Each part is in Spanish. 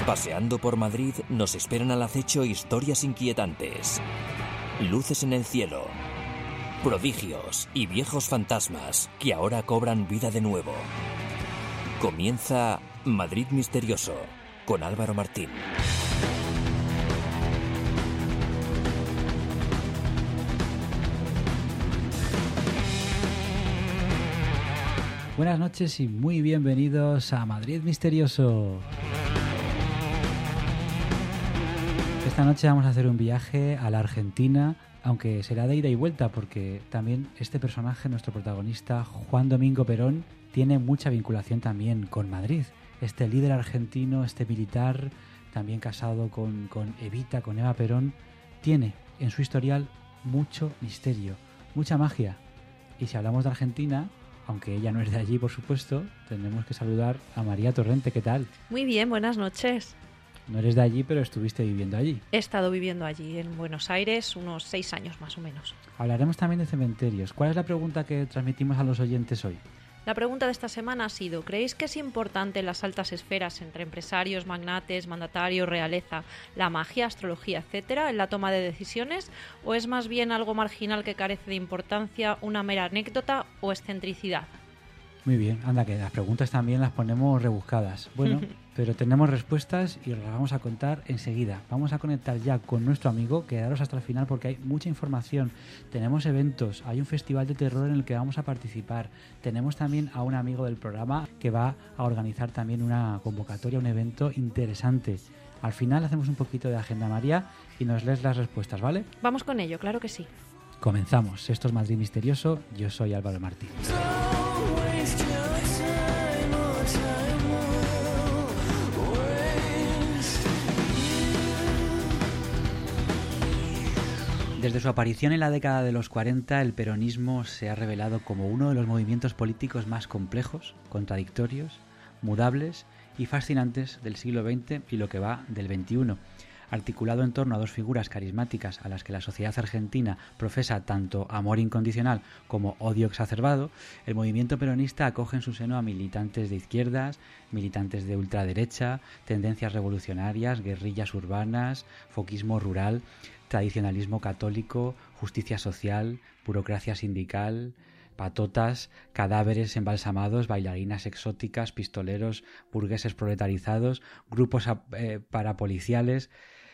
Paseando por Madrid nos esperan al acecho historias inquietantes, luces en el cielo, prodigios y viejos fantasmas que ahora cobran vida de nuevo. Comienza Madrid Misterioso con Álvaro Martín. Buenas noches y muy bienvenidos a Madrid Misterioso. Esta noche vamos a hacer un viaje a la Argentina, aunque será de ida y vuelta porque también este personaje, nuestro protagonista, Juan Domingo Perón, tiene mucha vinculación también con Madrid. Este líder argentino, este militar, también casado con Evita, con Eva Perón, tiene en su historial mucho misterio, mucha magia. Y si hablamos de Argentina, aunque ella no es de allí, por supuesto, tenemos que saludar a María Torrente. ¿Qué tal? Muy bien, buenas noches. No eres de allí, pero estuviste viviendo allí. He estado viviendo allí, en Buenos Aires, unos 6 años más o menos. Hablaremos también de cementerios. ¿Cuál es la pregunta que transmitimos a los oyentes hoy? La pregunta de esta semana ha sido: ¿creéis que es importante en las altas esferas, entre empresarios, magnates, mandatarios, realeza, la magia, astrología, etcétera, en la toma de decisiones? ¿O es más bien algo marginal que carece de importancia, una mera anécdota o excentricidad? Muy bien, anda, que las preguntas también las ponemos rebuscadas. Bueno, pero tenemos respuestas y os las vamos a contar enseguida. Vamos a conectar ya con nuestro amigo, quedaros hasta el final porque hay mucha información. Tenemos eventos, hay un festival de terror en el que vamos a participar. Tenemos también a un amigo del programa que va a organizar también una convocatoria, un evento interesante. Al final hacemos un poquito de agenda, María, y nos lees las respuestas, ¿vale? Vamos con ello, claro que sí. Comenzamos. Esto es Madrid Misterioso. Yo soy Álvaro Martín. Desde su aparición en la década de los 40, el peronismo se ha revelado como uno de los movimientos políticos más complejos, contradictorios, mudables y fascinantes del siglo XX y lo que va del XXI. Articulado en torno a dos figuras carismáticas a las que la sociedad argentina profesa tanto amor incondicional como odio exacerbado, el movimiento peronista acoge en su seno a militantes de izquierdas, militantes de ultraderecha, tendencias revolucionarias, guerrillas urbanas, foquismo rural, tradicionalismo católico, justicia social, burocracia sindical, patotas, cadáveres embalsamados, bailarinas exóticas, pistoleros, burgueses proletarizados, grupos parapoliciales,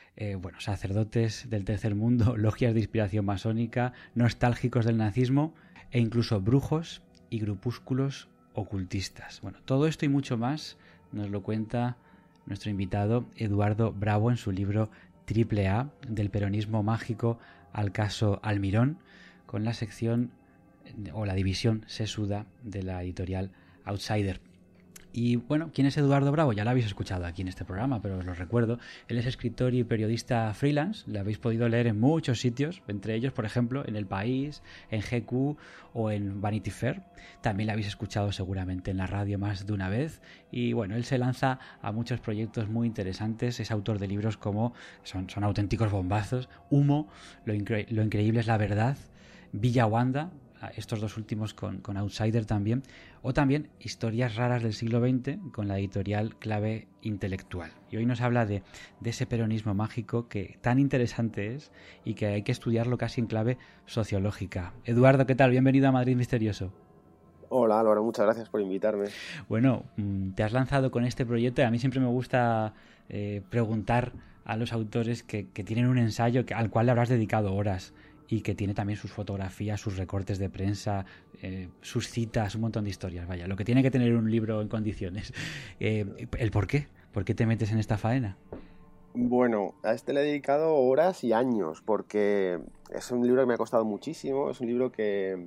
sacerdotes del tercer mundo, logias de inspiración masónica, nostálgicos del nazismo e incluso brujos y grupúsculos ocultistas. Bueno, todo esto y mucho más nos lo cuenta nuestro invitado Eduardo Bravo en su libro AAA, del peronismo mágico al caso Almirón, con la sección o la división sesuda de la editorial Outsider. Y bueno, ¿quién es Eduardo Bravo? Ya lo habéis escuchado aquí en este programa, pero os lo recuerdo. Él es escritor y periodista freelance, le habéis podido leer en muchos sitios, entre ellos, por ejemplo, en El País, en GQ o en Vanity Fair. También lo habéis escuchado seguramente en la radio más de una vez. Y bueno, él se lanza a muchos proyectos muy interesantes, es autor de libros como, son auténticos bombazos, Humo, lo increíble es la verdad, Villa Wanda, estos dos últimos con Outsider también, o también Historias raras del siglo XX con la editorial Clave Intelectual. Y hoy nos habla de ese peronismo mágico que tan interesante es y que hay que estudiarlo casi en clave sociológica. Eduardo, ¿qué tal? Bienvenido a Madrid Misterioso. Hola Álvaro, muchas gracias por invitarme. Bueno, te has lanzado con este proyecto y a mí siempre me gusta preguntar a los autores que tienen un ensayo al cual le habrás dedicado horas y que tiene también sus fotografías, sus recortes de prensa, sus citas, un montón de historias. Vaya, lo que tiene que tener un libro en condiciones. ¿El por qué? ¿Por qué te metes en esta faena? Bueno, a este le he dedicado horas y años, porque es un libro que me ha costado muchísimo, es un libro que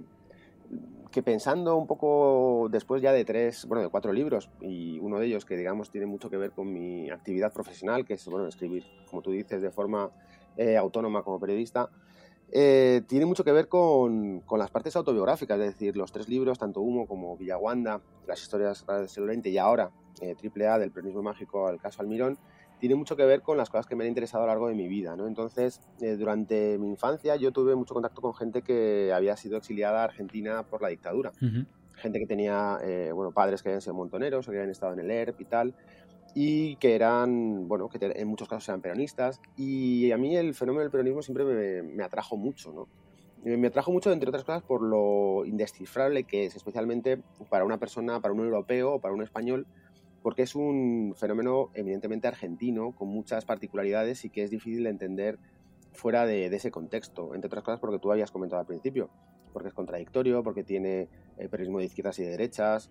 pensando un poco después ya de 4 libros, y uno de ellos que digamos tiene mucho que ver con mi actividad profesional, que es escribir, como tú dices, de forma autónoma como periodista, tiene mucho que ver con las partes autobiográficas, es decir, los 3 libros, tanto Humo como Villa Wanda, las historias del siglo XX y ahora AAA, del peronismo mágico al caso Almirón, tiene mucho que ver con las cosas que me han interesado a lo largo de mi vida, ¿no? Entonces, durante mi infancia yo tuve mucho contacto con gente que había sido exiliada a Argentina por la dictadura. Uh-huh. Gente que tenía, padres que habían sido montoneros o que habían estado en el ERP y tal. y que eran, bueno, que en muchos casos eran peronistas, y a mí el fenómeno del peronismo siempre me atrajo mucho, ¿no? Me atrajo mucho, entre otras cosas, por lo indescifrable que es, especialmente para una persona, para un europeo o para un español, porque es un fenómeno eminentemente argentino, con muchas particularidades y que es difícil de entender fuera de ese contexto, entre otras cosas porque tú habías comentado al principio, porque es contradictorio, porque tiene periodismo de izquierdas y de derechas,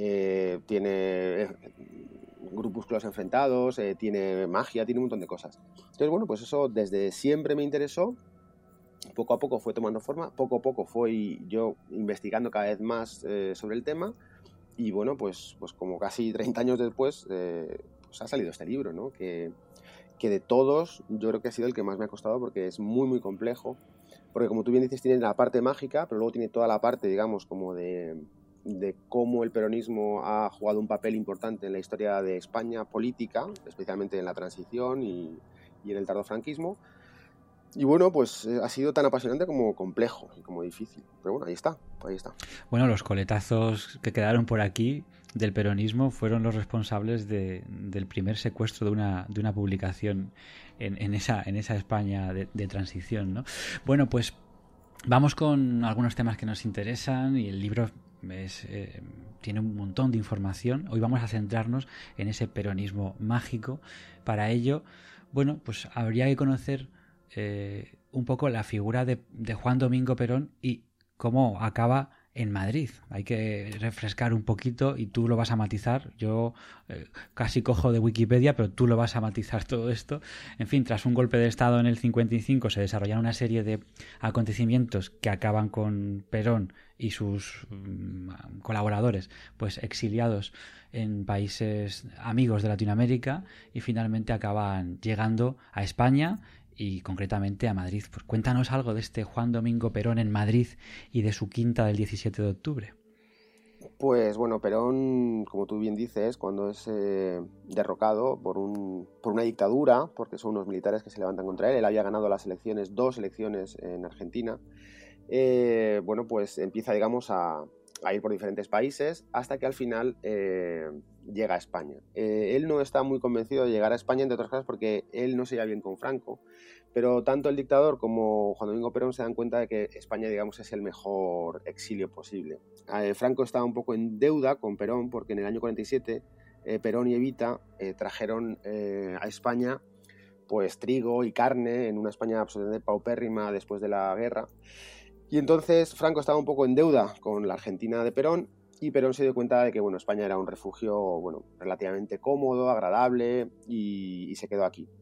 tiene grupúsculos enfrentados, tiene magia, tiene un montón de cosas. Entonces, bueno, pues eso desde siempre me interesó, poco a poco fue tomando forma, poco a poco fui yo investigando cada vez más sobre el tema, y bueno, pues como casi 30 años después, pues ha salido este libro, ¿no? Que de todos yo creo que ha sido el que más me ha costado, porque es muy muy complejo, porque como tú bien dices tiene la parte mágica, pero luego tiene toda la parte, digamos, como de cómo el peronismo ha jugado un papel importante en la historia de España política, especialmente en la transición y en el tardofranquismo. Y bueno, pues ha sido tan apasionante como complejo y como difícil. Pero bueno, ahí está. Bueno, los coletazos que quedaron por aquí del peronismo fueron los responsables del primer secuestro de una publicación en esa España de transición, ¿no? Bueno, pues vamos con algunos temas que nos interesan, y el libro tiene un montón de información. Hoy vamos a centrarnos en ese peronismo mágico. Para ello, bueno, pues habría que conocer un poco la figura de Juan Domingo Perón y cómo acaba en Madrid. Hay que refrescar un poquito y tú lo vas a matizar. Yo casi cojo de Wikipedia, pero tú lo vas a matizar todo esto. En fin, tras un golpe de Estado en el 55 se desarrollan una serie de acontecimientos que acaban con Perón y sus colaboradores pues exiliados en países amigos de Latinoamérica, y finalmente acaban llegando a España y concretamente a Madrid. Pues cuéntanos algo de este Juan Domingo Perón en Madrid y de su quinta del 17 de octubre. Pues bueno, Perón, como tú bien dices, cuando es derrocado por una dictadura, porque son unos militares que se levantan contra él había ganado las elecciones, 2 elecciones en Argentina, bueno, pues empieza, digamos, a ir por diferentes países hasta que al final llega a España. Él no está muy convencido de llegar a España, entre otras cosas porque él no se lleva bien con Franco, pero tanto el dictador como Juan Domingo Perón se dan cuenta de que España, digamos, es el mejor exilio posible. Franco estaba un poco en deuda con Perón porque en el año 47 Perón y Evita trajeron a España pues trigo y carne en una España absolutamente paupérrima después de la guerra. Y entonces Franco estaba un poco en deuda con la Argentina de Perón, y Perón se dio cuenta de que bueno, España era un refugio bueno, relativamente cómodo, agradable, y se quedó aquí.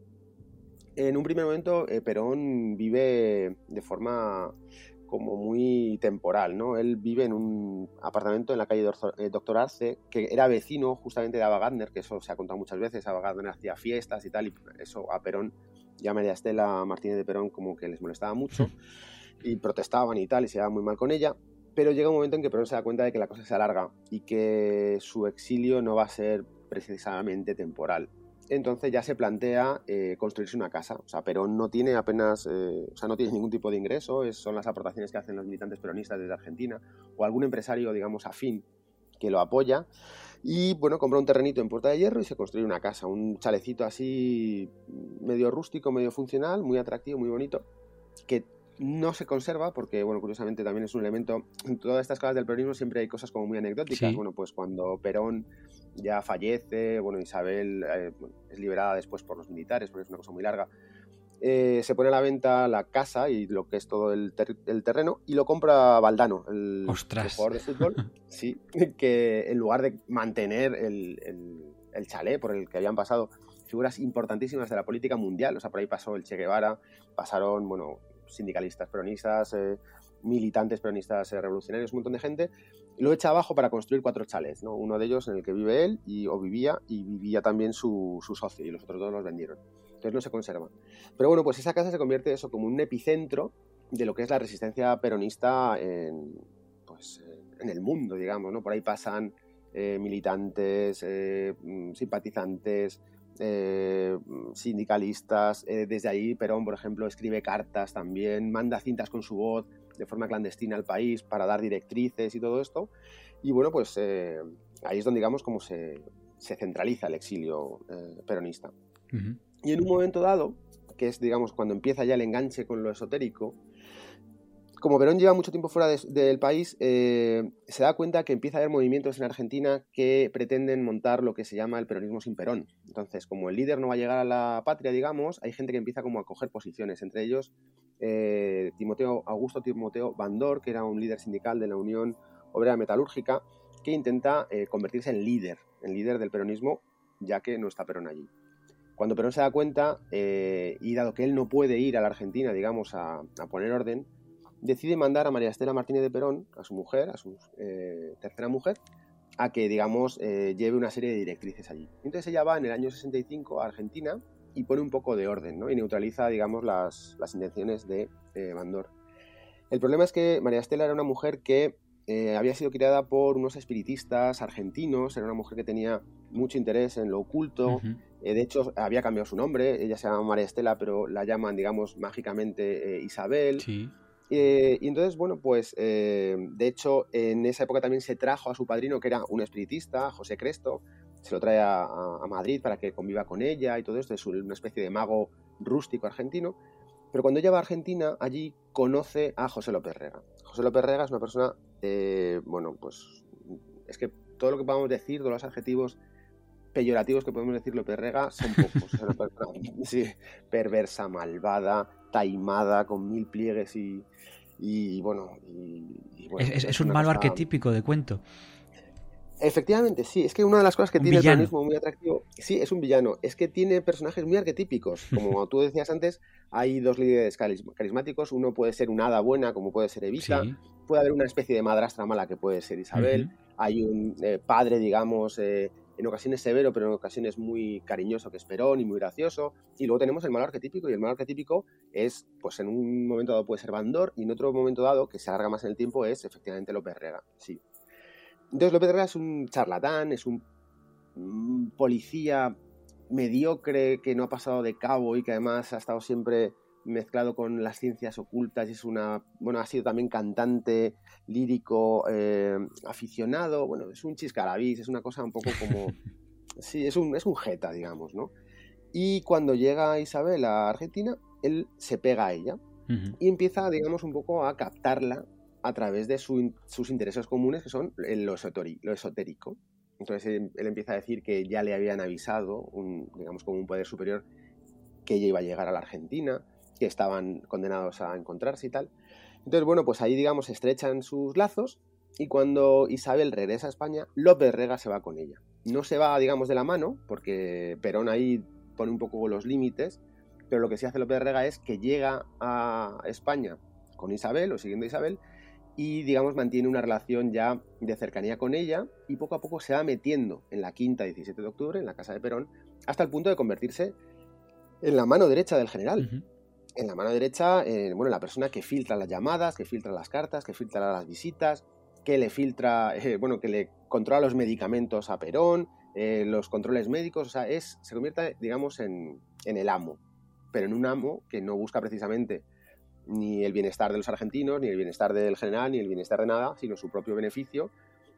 En un primer momento Perón vive de forma como muy temporal, ¿no? Él vive en un apartamento en la calle Doctor Arce, que era vecino justamente de Ava Gardner, que eso se ha contado muchas veces. Ava Gardner hacía fiestas y tal, y eso a Perón y a María Estela Martínez de Perón como que les molestaba mucho. Y protestaban y tal, y se llevaban muy mal con ella, pero llega un momento en que Perón se da cuenta de que la cosa se alarga y que su exilio no va a ser precisamente temporal. Entonces ya se plantea construirse una casa. O sea, Perón no tiene apenas, no tiene ningún tipo de ingreso, son las aportaciones que hacen los militantes peronistas desde Argentina, o algún empresario, digamos, afín que lo apoya, y bueno, compra un terrenito en Puerta de Hierro y se construye una casa, un chalecito así medio rústico, medio funcional, muy atractivo, muy bonito, que no se conserva porque, bueno, curiosamente también es un elemento. En todas estas cosas del peronismo siempre hay cosas como muy anecdóticas. Sí. Bueno, pues cuando Perón ya fallece, bueno, Isabel es liberada después por los militares, porque es una cosa muy larga, se pone a la venta la casa y lo que es todo el terreno, y lo compra Valdano, el jugador de fútbol, sí, que en lugar de mantener el chalet por el que habían pasado figuras importantísimas de la política mundial, o sea, por ahí pasó el Che Guevara, pasaron, bueno, sindicalistas peronistas, militantes peronistas revolucionarios, un montón de gente, lo echa abajo para construir 4 chalets, ¿no? Uno de ellos en el que vive él vivía también su socio, y los otros 2 los vendieron. Entonces no se conserva. Pero bueno, pues esa casa se convierte eso como un epicentro de lo que es la resistencia peronista en el mundo, digamos, ¿no? Por ahí pasan militantes, simpatizantes, sindicalistas. Desde ahí Perón, por ejemplo, escribe cartas también, manda cintas con su voz de forma clandestina al país para dar directrices y todo esto. Y bueno, pues ahí es donde, digamos, como se se centraliza el exilio peronista. Ujú. Y en un momento dado, que es, digamos, cuando empieza ya el enganche con lo esotérico, como Perón lleva mucho tiempo fuera del país, se da cuenta que empieza a haber movimientos en Argentina que pretenden montar lo que se llama el peronismo sin Perón. Entonces, como el líder no va a llegar a la patria, digamos, hay gente que empieza como a coger posiciones, entre ellos Augusto Timoteo Bandor, que era un líder sindical de la Unión Obrera Metalúrgica, que intenta convertirse en líder del peronismo, ya que no está Perón allí. Cuando Perón se da cuenta, y dado que él no puede ir a la Argentina, digamos, a poner orden, decide mandar a María Estela Martínez de Perón, a su mujer, a su tercera mujer, a que, digamos, lleve una serie de directrices allí. Entonces ella va en el año 65 a Argentina y pone un poco de orden, ¿no? Y neutraliza, digamos, las intenciones de Bandor. El problema es que María Estela era una mujer que había sido criada por unos espiritistas argentinos, era una mujer que tenía mucho interés en lo oculto. Ujú. De hecho, había cambiado su nombre, ella se llama María Estela, pero la llaman, digamos, mágicamente Isabel. Sí. Y entonces, bueno, pues de hecho en esa época también se trajo a su padrino, que era un espiritista, José Cresto, se lo trae a Madrid para que conviva con ella y todo esto, es una especie de mago rústico argentino. Pero cuando ella va a Argentina, allí conoce a José López Rega. José López Rega es una persona, bueno, pues es que todo lo que podamos decir, todos los adjetivos peyorativos que podemos decir López Rega son pocos. Es una persona, sí, perversa, malvada, taimada, con 1000 pliegues y bueno... Es un malo cosa... arquetípico de cuento. Efectivamente, sí. Es que una de las cosas que Un tiene villano. el peronismo muy atractivo... Sí, es un villano. Es que tiene personajes muy arquetípicos. Como tú decías antes, hay dos líderes carismáticos. Uno puede ser una hada buena, como puede ser Evita. Sí. Puede haber una especie de madrastra mala, que puede ser Isabel. Ujú. Hay un padre, digamos... en ocasiones severo, pero en ocasiones muy cariñoso, que es Perón, y muy gracioso. Y luego tenemos el malo arquetípico, y el malo arquetípico es, pues en un momento dado puede ser Bandor, y en otro momento dado, que se alarga más en el tiempo, es efectivamente López Rega, sí. Entonces López Rega es un charlatán, es un policía mediocre que no ha pasado de cabo y que además ha estado siempre mezclado con las ciencias ocultas y es ha sido también cantante, lírico, aficionado, bueno, es un chiscarabís, es una cosa un poco como... Sí, es un jeta, digamos, ¿no? Y cuando llega Isabel a Argentina, él se pega a ella y empieza, digamos, un poco a captarla a través de sus intereses comunes, que son lo esotérico. Entonces él empieza a decir que ya le habían avisado, digamos, como un poder superior, que ella iba a llegar a la Argentina, que estaban condenados a encontrarse y tal. Entonces, bueno, pues ahí, digamos, estrechan sus lazos y cuando Isabel regresa a España, López Rega se va con ella. No se va, digamos, de la mano, porque Perón ahí pone un poco los límites, pero lo que sí hace López Rega es que llega a España con Isabel o siguiendo a Isabel y, digamos, mantiene una relación ya de cercanía con ella y poco a poco se va metiendo en la quinta 17 de octubre, en la casa de Perón, hasta el punto de convertirse en la mano derecha del general. Ujú. En la mano derecha, la persona que filtra las llamadas, que filtra las cartas, que filtra las visitas, que le filtra, que le controla los medicamentos a Perón, los controles médicos, o sea, se convierte, digamos, en el amo, pero en un amo que no busca precisamente ni el bienestar de los argentinos, ni el bienestar del general, ni el bienestar de nada, sino su propio beneficio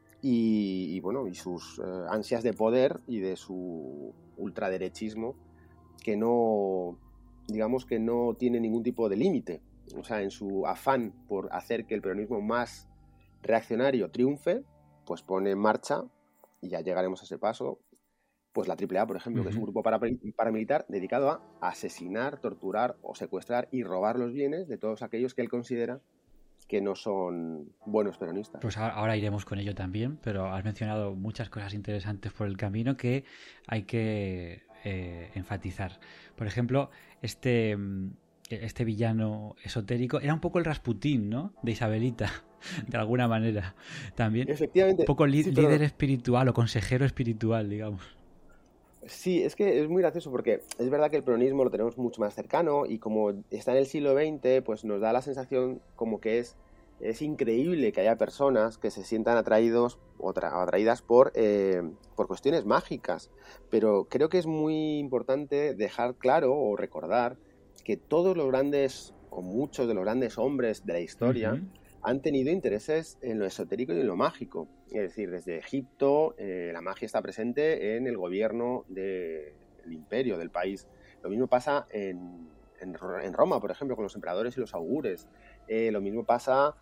y sus ansias de poder y de su ultraderechismo que no, digamos, que no tiene ningún tipo de límite. O sea, en su afán por hacer que el peronismo más reaccionario triunfe, pues pone en marcha, y ya llegaremos a ese paso, pues la AAA, por ejemplo, que es un grupo paramilitar dedicado a asesinar, torturar o secuestrar y robar los bienes de todos aquellos que él considera que no son buenos peronistas. Pues ahora iremos con ello también, pero has mencionado muchas cosas interesantes por el camino que hay que enfatizar. Por ejemplo, este villano esotérico era un poco el Rasputín, ¿no? De Isabelita, de alguna manera. También. Efectivamente. Un poco líder espiritual o consejero espiritual, digamos. Sí, es que es muy gracioso porque es verdad que el peronismo lo tenemos mucho más cercano y como está en el siglo XX, pues nos da la sensación como que es increíble que haya personas que se sientan atraídos o atraídas por cuestiones mágicas. Pero creo que es muy importante dejar claro o recordar que todos los grandes, o muchos de los grandes hombres de la historia, han tenido intereses en lo esotérico y en lo mágico. Es decir, desde Egipto la magia está presente en el gobierno del imperio, del país. Lo mismo pasa en Roma, por ejemplo, con los emperadores y los augures. Lo mismo pasa,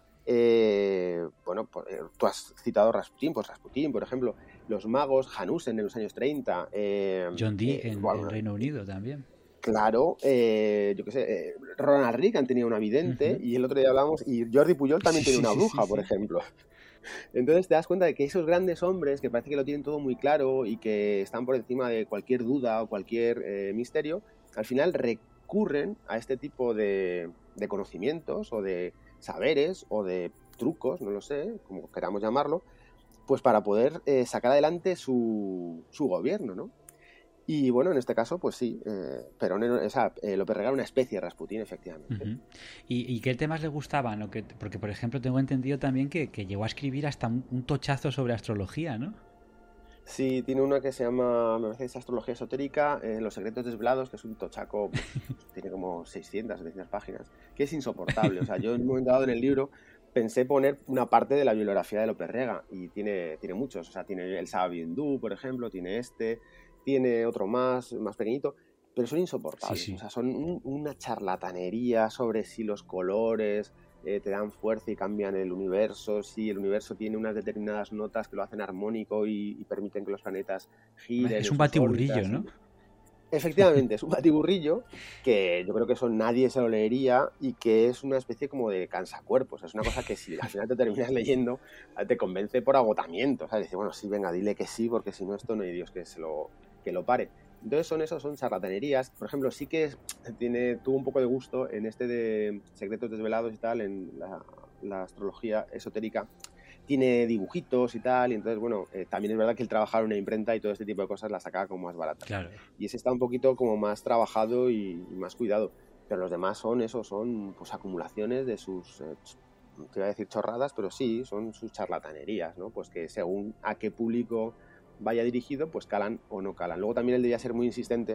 tú has citado Rasputín, pues Rasputín, por ejemplo, los magos, Hanussen en los años 30. John Dee en Reino Unido también. Claro, yo qué sé, Ronald Reagan tenía una vidente, y el otro día hablamos, y Jordi Pujol también tenía una bruja, por ejemplo. Entonces te das cuenta de que esos grandes hombres que parece que lo tienen todo muy claro y que están por encima de cualquier duda o cualquier misterio, al final recurren a este tipo de conocimientos o de saberes o de trucos, no lo sé, como queramos llamarlo, pues para poder sacar adelante su gobierno, ¿no? Y bueno, en este caso, pues sí, Perón, López Rega era una especie de Rasputín, efectivamente. ¿Y qué temas le gustaban? Porque, por ejemplo, tengo entendido también que llegó a escribir hasta un tochazo sobre astrología, ¿no? Sí, tiene una que se llama, me parece, Astrología Esotérica, Los Secretos Desvelados, que es un tochaco, tiene como 600, 700 páginas, que es insoportable. O sea, yo en un momento dado en el libro pensé poner una parte de la bibliografía de López Rega, y tiene muchos. O sea, tiene el Sabio Hindú, por ejemplo, tiene otro más pequeñito, pero son insoportables. Sí. O sea, son una charlatanería sobre si los colores te dan fuerza y cambian el universo, si el universo tiene unas determinadas notas que lo hacen armónico y permiten que los planetas giren. Es un batiburrillo, ¿no? Efectivamente, es un batiburrillo que yo creo que eso nadie se lo leería, y que es una especie como de cansacuerpos. Es una cosa que si al final te terminas leyendo, te convence por agotamiento. O sea, dices, bueno, sí, venga, dile que sí, porque si no, esto no hay Dios que lo pare. Entonces son charlatanerías. Por ejemplo, sí que tuvo un poco de gusto en este de Secretos Desvelados y tal, en la astrología esotérica. Tiene dibujitos y tal, y entonces, bueno, también es verdad que él trabajaba en una imprenta y todo este tipo de cosas las sacaba como más baratas. Claro. Y ese está un poquito como más trabajado y más cuidado. Pero los demás son pues acumulaciones de sus, te iba a decir chorradas, pero sí, son sus charlatanerías, ¿no? Pues que según a qué público vaya dirigido, pues calan o no calan. Luego también él debía ser muy insistente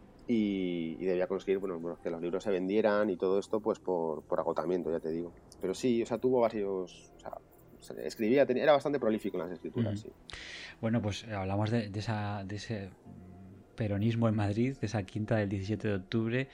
y debía conseguir, bueno, que los libros se vendieran y todo esto, pues por agotamiento, ya te digo. Pero sí, o sea, tuvo varios... O sea, escribía, era bastante prolífico en las escrituras, sí. Bueno, pues hablamos de ese peronismo en Madrid, de esa quinta del 17 de octubre,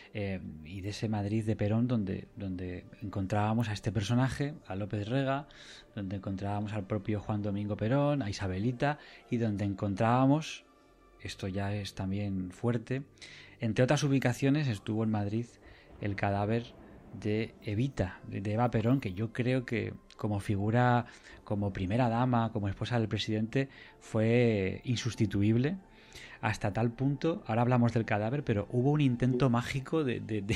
y de ese Madrid de Perón donde encontrábamos a este personaje, a López Rega, donde encontrábamos al propio Juan Domingo Perón, a Isabelita, y donde encontrábamos, esto ya es también fuerte, entre otras ubicaciones estuvo en Madrid el cadáver de Evita, de Eva Perón, que yo creo que como figura, como primera dama, como esposa del presidente, fue insustituible. Hasta tal punto, ahora hablamos del cadáver, pero hubo un intento mágico de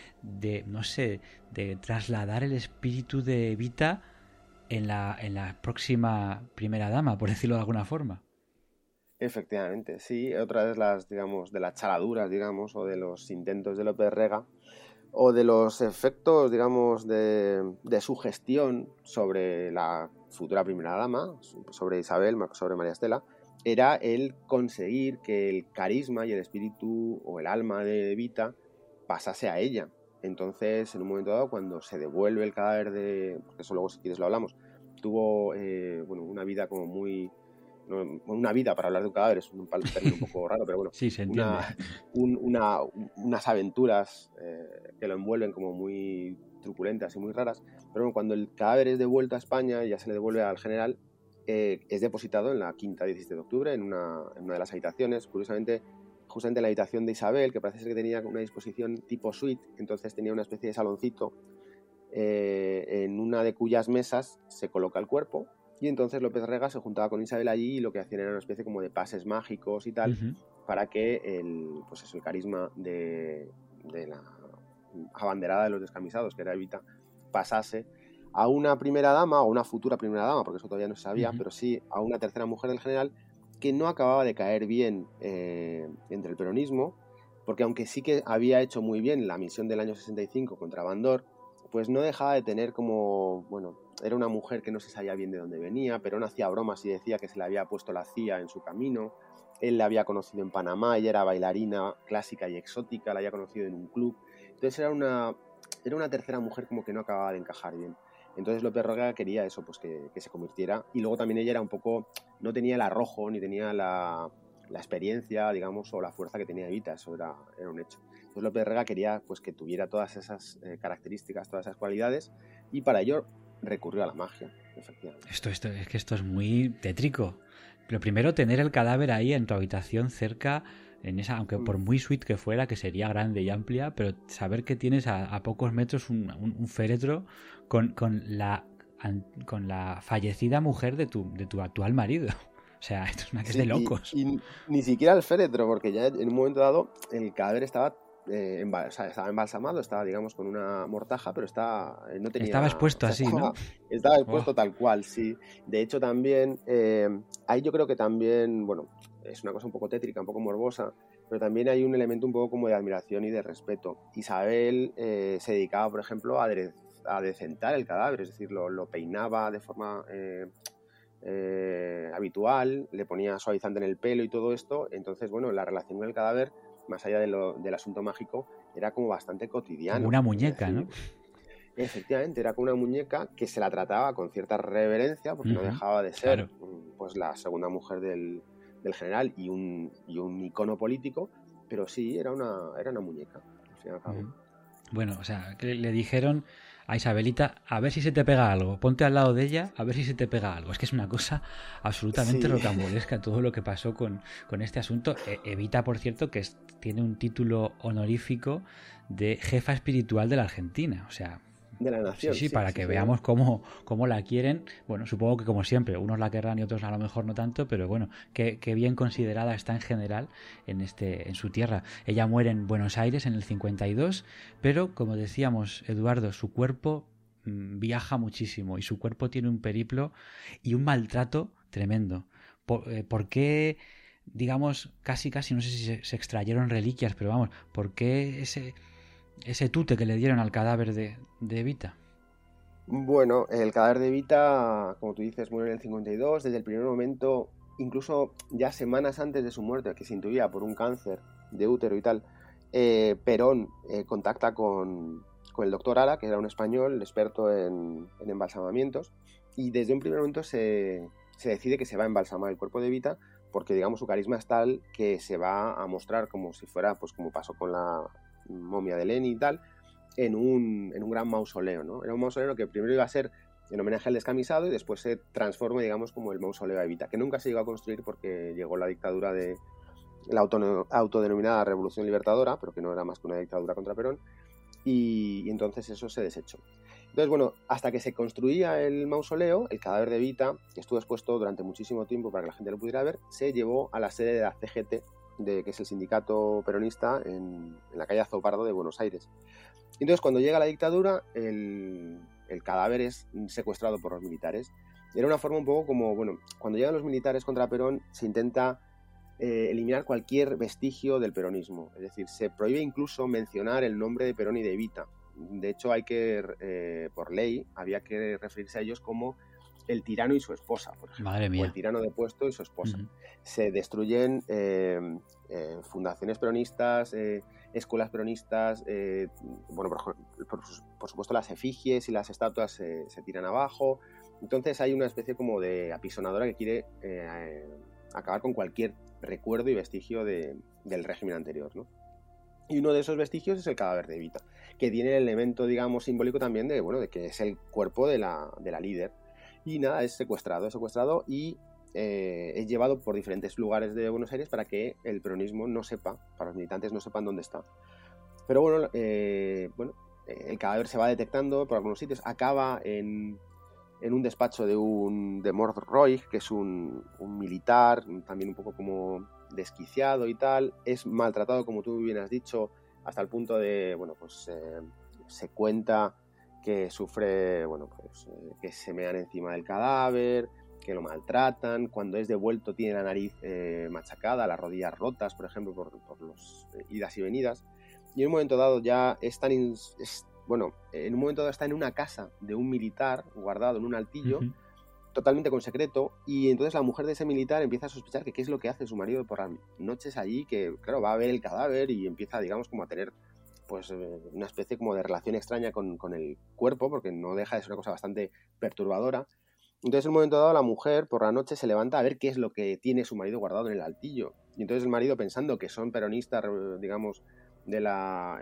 no sé, de trasladar el espíritu de Evita en la próxima primera dama, por decirlo de alguna forma. Efectivamente, sí. Otra de las, digamos, de las charaduras, digamos, o de los intentos de López Rega, o de los efectos, digamos, de su gestión sobre la futura primera dama, sobre Isabel, sobre María Estela, era el conseguir que el carisma y el espíritu o el alma de Evita pasase a ella. Entonces, en un momento dado, cuando se devuelve el cadáver porque eso luego si quieres lo hablamos, tuvo una vida como muy... Una vida, para hablar de un cadáver, es un término un poco raro, pero bueno, sí, se entiende. unas aventuras que lo envuelven como muy truculentas y muy raras. Pero bueno, cuando el cadáver es devuelto a España y ya se le devuelve al general, es depositado en la quinta 17 de octubre, en una de las habitaciones. Curiosamente, justamente en la habitación de Isabel, que parece ser que tenía una disposición tipo suite, entonces tenía una especie de saloncito, en una de cuyas mesas se coloca el cuerpo. Y entonces López Rega se juntaba con Isabel allí y lo que hacían era una especie como de pases mágicos y tal, para que el carisma de la abanderada de los descamisados, que era Evita, pasase a una primera dama o una futura primera dama, porque eso todavía no se sabía, pero sí a una tercera mujer del general, que no acababa de caer bien entre el peronismo, porque aunque sí que había hecho muy bien la misión del año 65 contra Bandor, pues no dejaba de tener como, era una mujer que no se sabía bien de dónde venía. Perón hacía bromas y decía que se le había puesto la CIA en su camino. Él la había conocido en Panamá, ella era bailarina clásica y exótica, la había conocido en un club. Entonces era una tercera mujer como que no acababa de encajar bien. Entonces López Rega quería eso, pues que se convirtiera. Y luego también ella era un poco, no tenía el arrojo ni tenía la experiencia, digamos, o la fuerza que tenía Evita, eso era un hecho. Entonces López Rega quería pues que tuviera todas esas características, todas esas cualidades, y para ello recurrió a la magia, efectivamente. Esto es muy tétrico. Lo primero, tener el cadáver ahí en tu habitación cerca, en esa, aunque por muy suite que fuera, que sería grande y amplia, pero saber que tienes a pocos metros un féretro con la fallecida mujer de tu actual marido. O sea, esto es una que es de locos. Y ni siquiera el féretro, porque ya en un momento dado el cadáver estaba embalsamado, estaba, digamos, con una mortaja, pero no tenía... Estaba expuesto así, ¿no? Estaba expuesto tal cual, sí. De hecho, también, ahí yo creo que también, bueno, es una cosa un poco tétrica, un poco morbosa, pero también hay un elemento un poco como de admiración y de respeto. Isabel se dedicaba, por ejemplo, a decentar el cadáver, es decir, lo peinaba de forma... habitual, le ponía suavizante en el pelo y todo esto. Entonces, bueno, la relación con el cadáver, más allá del asunto mágico, era como bastante cotidiano. Como una muñeca, decir, ¿no? Efectivamente, era como una muñeca que se la trataba con cierta reverencia, porque no dejaba de ser, claro, pues, la segunda mujer del general y un icono político, pero sí, era una muñeca, al fin y al cabo. Bueno, o sea, que le dijeron a Isabelita, a ver si se te pega algo, ponte al lado de ella, a ver si se te pega algo. Es que es una cosa absolutamente rocambolesca todo lo que pasó con este asunto. Evita, por cierto, que tiene un título honorífico de jefa espiritual de la Argentina, o sea... De la nación. Sí, para que veamos cómo la quieren. Bueno, supongo que como siempre, unos la querrán y otros a lo mejor no tanto, pero bueno, qué bien considerada está en general en su tierra. Ella muere en Buenos Aires en el 52, pero como decíamos, Eduardo, su cuerpo viaja muchísimo y su cuerpo tiene un periplo y un maltrato tremendo. ¿Por qué, digamos, casi, no sé si se extrayeron reliquias, pero vamos, por qué ese tute que le dieron al cadáver de Evita? Bueno, el cadáver de Evita, como tú dices, muere en el 52. Desde el primer momento, incluso ya semanas antes de su muerte, que se intuía por un cáncer de útero y tal, Perón contacta con el doctor Ara, que era un español experto en embalsamamientos, y desde un primer momento se decide que se va a embalsamar el cuerpo de Evita, porque, digamos, su carisma es tal que se va a mostrar como si fuera, pues como pasó con la momia de Leni y tal, en un gran mausoleo, ¿no? Era un mausoleo que primero iba a ser en homenaje al descamisado y después se transforma, digamos, como el mausoleo a Evita, que nunca se llegó a construir porque llegó la dictadura de la autodenominada Revolución Libertadora, pero que no era más que una dictadura contra Perón, y entonces eso se desechó. Entonces, bueno, hasta que se construía el mausoleo, el cadáver de Evita, que estuvo expuesto durante muchísimo tiempo para que la gente lo pudiera ver, se llevó a la sede de la CGT, que es el sindicato peronista, en la calle Azopardo de Buenos Aires. Entonces, cuando llega la dictadura, el cadáver es secuestrado por los militares. Era una forma un poco como, bueno, cuando llegan los militares contra Perón, se intenta eliminar cualquier vestigio del peronismo. Es decir, se prohíbe incluso mencionar el nombre de Perón y de Evita. De hecho, por ley, había que referirse a ellos como el tirano y su esposa, por ejemplo. Madre mía. O el tirano depuesto y su esposa. Se destruyen fundaciones peronistas, escuelas peronistas, bueno, por supuesto las efigies y las estatuas se tiran abajo. Entonces hay una especie como de apisonadora que quiere acabar con cualquier recuerdo y vestigio del régimen anterior, ¿no? Y uno de esos vestigios es el cadáver de Evita, que tiene el elemento, digamos, simbólico también de que es el cuerpo de la líder. Y nada, es secuestrado y es llevado por diferentes lugares de Buenos Aires para que el peronismo no sepa, para los militantes no sepan dónde está. Pero bueno, el cadáver se va detectando por algunos sitios, acaba en un despacho de Mort Roig, que es un militar, también un poco como desquiciado y tal, es maltratado, como tú bien has dicho, hasta el punto de, se cuenta que sufre, que se mean encima del cadáver, que lo maltratan, cuando es devuelto tiene la nariz machacada, las rodillas rotas, por ejemplo, por los idas y venidas, y en un momento dado ya en un momento dado está en una casa de un militar, guardado en un altillo, totalmente con secreto, y entonces la mujer de ese militar empieza a sospechar que qué es lo que hace su marido por las noches allí, que claro, va a ver el cadáver y empieza, digamos, como a tener pues una especie como de relación extraña con el cuerpo, porque no deja de ser una cosa bastante perturbadora. Entonces, en un momento dado, la mujer por la noche se levanta a ver qué es lo que tiene su marido guardado en el altillo. Y entonces el marido, pensando que son peronistas, digamos, de la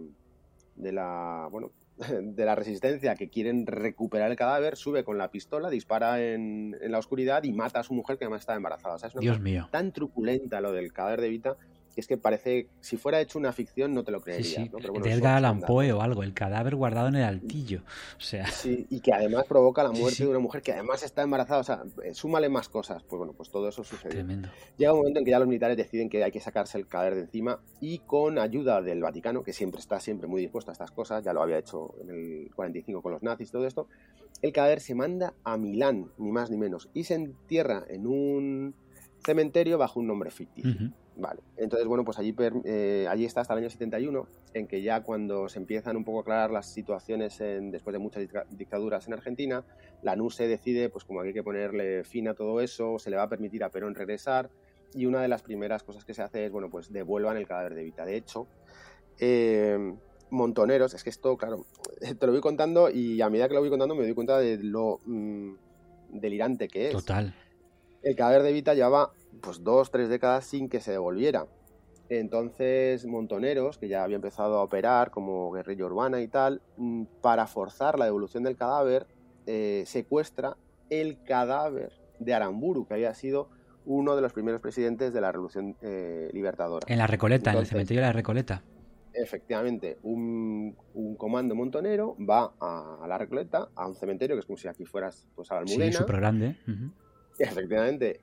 bueno, de la resistencia, que quieren recuperar el cadáver, sube con la pistola, dispara en la oscuridad y mata a su mujer, que además estaba embarazada. O sea, es una Dios cosa mío. tan truculenta lo del cadáver de Evita, que es que parece, si fuera hecho una ficción, no te lo Sí, creerías, sí, ¿no? Pero bueno, de eso Edgar es Allan andar. Poe o algo, el cadáver guardado en el altillo. O sea, Sí, y que además provoca la sí, muerte sí, de una mujer que además está embarazada. O sea, súmale más cosas. Pues bueno, pues todo eso sucedió. tremendo. Llega un momento en que ya los militares deciden que hay que sacarse el cadáver de encima, y con ayuda del Vaticano, que siempre está muy dispuesto a estas cosas, ya lo había hecho en el 45 con los nazis y todo esto, el cadáver se manda a Milán, ni más ni menos, y se entierra en un cementerio bajo un nombre ficticio. Ujú. Vale, entonces bueno, pues allí está hasta el año 71, en que ya cuando se empiezan un poco a aclarar las situaciones después de muchas dictaduras en Argentina, la NUSE decide, pues como hay que ponerle fin a todo eso, se le va a permitir a Perón regresar, y una de las primeras cosas que se hace es, bueno, pues devuelvan el cadáver de Evita. De hecho, Montoneros, es que esto, claro, te lo voy contando, y a medida que lo voy contando me doy cuenta de lo delirante que es. Total. El cadáver de Evita llevaba pues 2-3 décadas sin que se devolviera. Entonces Montoneros, que ya había empezado a operar como guerrilla urbana y tal, para forzar la devolución del cadáver, secuestra el cadáver de Aramburu, que había sido uno de los primeros presidentes de la Revolución Libertadora. En la Recoleta, Entonces, en el cementerio de la Recoleta. efectivamente, un comando montonero va a la Recoleta, a un cementerio, que es como si aquí fueras pues a la Almudena. Sí, súper grande. Uh-huh. Efectivamente,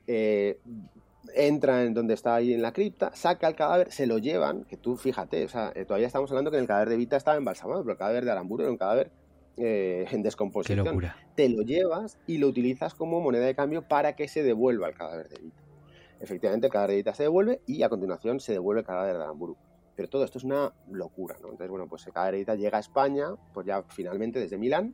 entra en donde está ahí en la cripta, saca el cadáver, se lo llevan, que tú fíjate, o sea, todavía estamos hablando que el cadáver de Evita estaba embalsamado, pero el cadáver de Aramburu era un cadáver en descomposición. Qué locura. Te lo llevas y lo utilizas como moneda de cambio para que se devuelva el cadáver de Evita. Efectivamente, el cadáver de Evita se devuelve, y a continuación se devuelve el cadáver de Aramburu. Pero todo esto es una locura, ¿no? Entonces, bueno, pues el cadáver de Evita llega a España, pues ya finalmente desde Milán,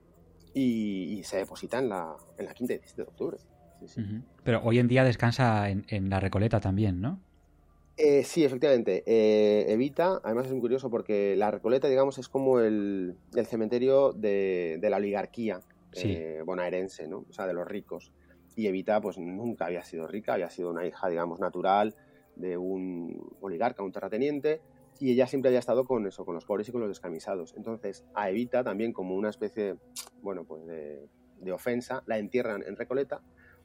y se deposita en la 5ª y 17 de octubre. Sí, sí. Uh-huh. Pero hoy en día descansa en la Recoleta también, ¿no? Sí, efectivamente. Evita, además es muy curioso porque la Recoleta, digamos, es como el cementerio de la oligarquía Sí. bonaerense, ¿no? O sea, de los ricos. Y Evita, pues nunca había sido rica, había sido una hija, digamos, natural de un oligarca, un terrateniente, y ella siempre había estado con eso, con los pobres y con los descamisados. Entonces, a Evita también, como una especie, bueno, pues de ofensa, la entierran en Recoleta.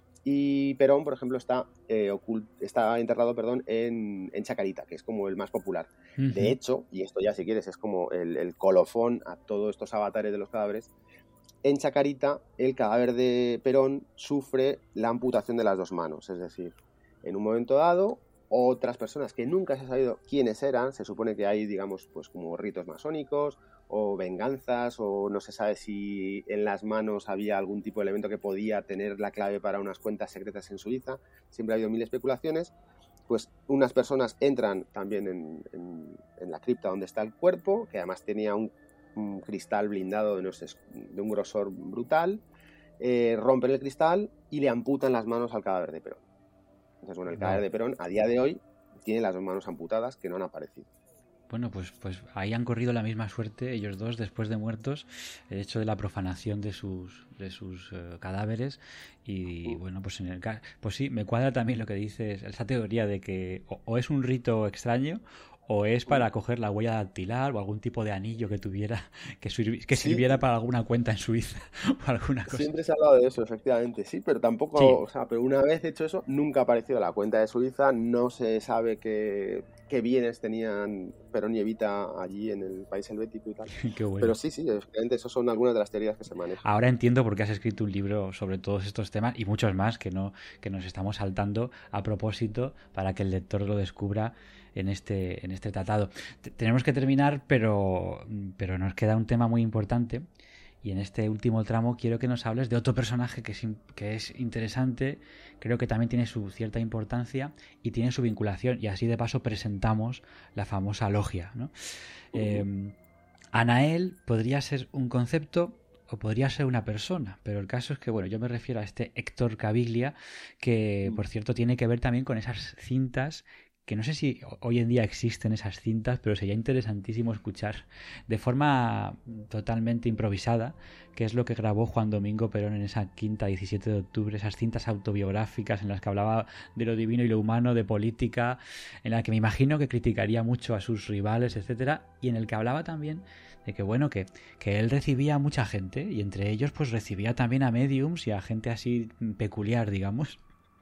Y Perón, por ejemplo, está enterrado en Chacarita, que es como el más popular. Uh-huh. De hecho, y esto ya si quieres es como el colofón a todos estos avatares de los cadáveres, en Chacarita el cadáver de Perón sufre la amputación de las 2 manos. Es decir, en un momento dado, otras personas que nunca se ha sabido quiénes eran, se supone que hay, digamos, pues como ritos masónicos o venganzas, o no se sabe si en las manos había algún tipo de elemento que podía tener la clave para unas cuentas secretas en Suiza. Siempre ha habido 1000 especulaciones. Pues unas personas entran también en la cripta donde está el cuerpo, que además tenía un cristal blindado de un grosor brutal, rompen el cristal y le amputan las manos al cadáver de Perón. Entonces, bueno, el cadáver de Perón a día de hoy tiene las 2 manos amputadas, que no han aparecido. Bueno, pues ahí han corrido la misma suerte ellos dos después de muertos, el hecho de la profanación de sus cadáveres. Y bueno, pues pues sí, me cuadra también lo que dices, esa teoría de que o es un rito extraño o es para coger la huella dactilar o algún tipo de anillo que tuviera que sirviera para alguna cuenta en Suiza o alguna cosa. Siempre se ha hablado de eso, efectivamente, sí, pero tampoco, Sí. O sea, pero una vez hecho eso, nunca ha aparecido la cuenta de Suiza, no se sabe qué bienes tenían Perón y Evita allí en el país helvético y tal. Qué bueno. Pero sí, efectivamente, esas son algunas de las teorías que se manejan. Ahora entiendo por qué has escrito un libro sobre todos estos temas y muchos más que nos estamos saltando a propósito para que el lector lo descubra en este tratado. Tenemos que terminar, pero nos queda un tema muy importante, y en este último tramo quiero que nos hables de otro personaje que es interesante, creo que también tiene su cierta importancia y tiene su vinculación, y así de paso presentamos la famosa logia, ¿no? Anael podría ser un concepto o podría ser una persona, pero el caso es que, bueno, yo me refiero a este Héctor Caviglia, que por cierto tiene que ver también con esas cintas que no sé si hoy en día existen esas cintas, pero sería interesantísimo escuchar de forma totalmente improvisada qué es lo que grabó Juan Domingo Perón en esa quinta 17 de octubre, esas cintas autobiográficas en las que hablaba de lo divino y lo humano, de política, en la que me imagino que criticaría mucho a sus rivales, etcétera, y en el que hablaba también de que bueno, que él recibía a mucha gente, y entre ellos pues recibía también a mediums y a gente así peculiar, digamos.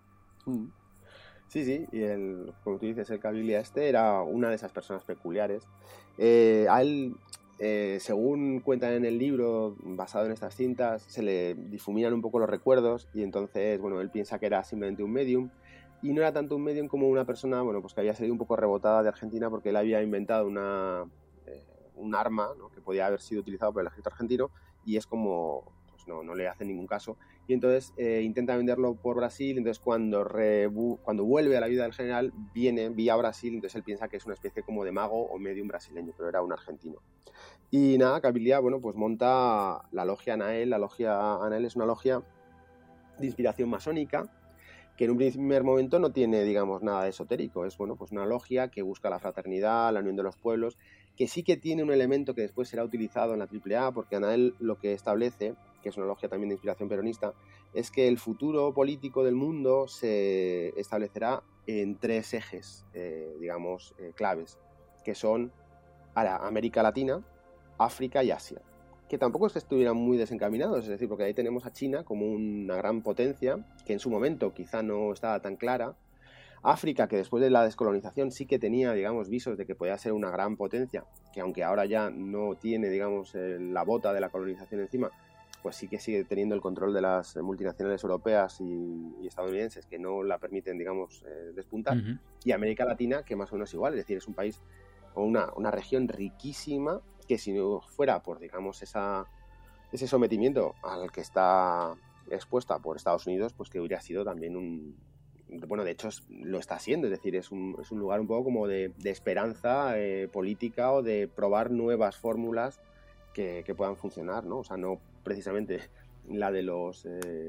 Sí, y como tú dices, el Cabilia era una de esas personas peculiares. A él, según cuentan en el libro, basado en estas cintas, se le difuminan un poco los recuerdos y entonces, bueno, él piensa que era simplemente un medium y no era tanto un medium como una persona, bueno, pues que había salido un poco rebotada de Argentina porque él había inventado un arma, ¿no?, que podía haber sido utilizado por el ejército argentino y es como, pues no le hacen ningún caso. Y entonces intenta venderlo por Brasil, entonces cuando vuelve a la vida del general viene vía Brasil, entonces él piensa que es una especie como de mago o medium brasileño, pero era un argentino. Y nada, Cabilia, bueno, pues monta la logia Anael. La logia Anael es una logia de inspiración masónica, que en un primer momento no tiene, digamos, nada de esotérico, es, bueno, pues una logia que busca la fraternidad, la unión de los pueblos, que sí que tiene un elemento que después será utilizado en la AAA, porque Anael lo que establece, que es una logia también de inspiración peronista, es que el futuro político del mundo se establecerá en 3 ejes, digamos, claves, que son América Latina, África y Asia, que tampoco es que estuvieran muy desencaminados, es decir, porque ahí tenemos a China como una gran potencia, que en su momento quizá no estaba tan clara. África, que después de la descolonización sí que tenía, digamos, visos de que podía ser una gran potencia, que aunque ahora ya no tiene, digamos, la bota de la colonización encima, pues sí que sigue teniendo el control de las multinacionales europeas y estadounidenses que no la permiten, digamos, despuntar. Uh-huh. Y América Latina, que más o menos igual, es decir, es un país o una región riquísima que si no fuera por, digamos, ese sometimiento al que está expuesta por Estados Unidos, pues que hubiera sido también bueno, de hecho lo está siendo, es decir, es un lugar un poco como de esperanza política o de probar nuevas fórmulas que puedan funcionar, ¿no? O sea, no precisamente la de los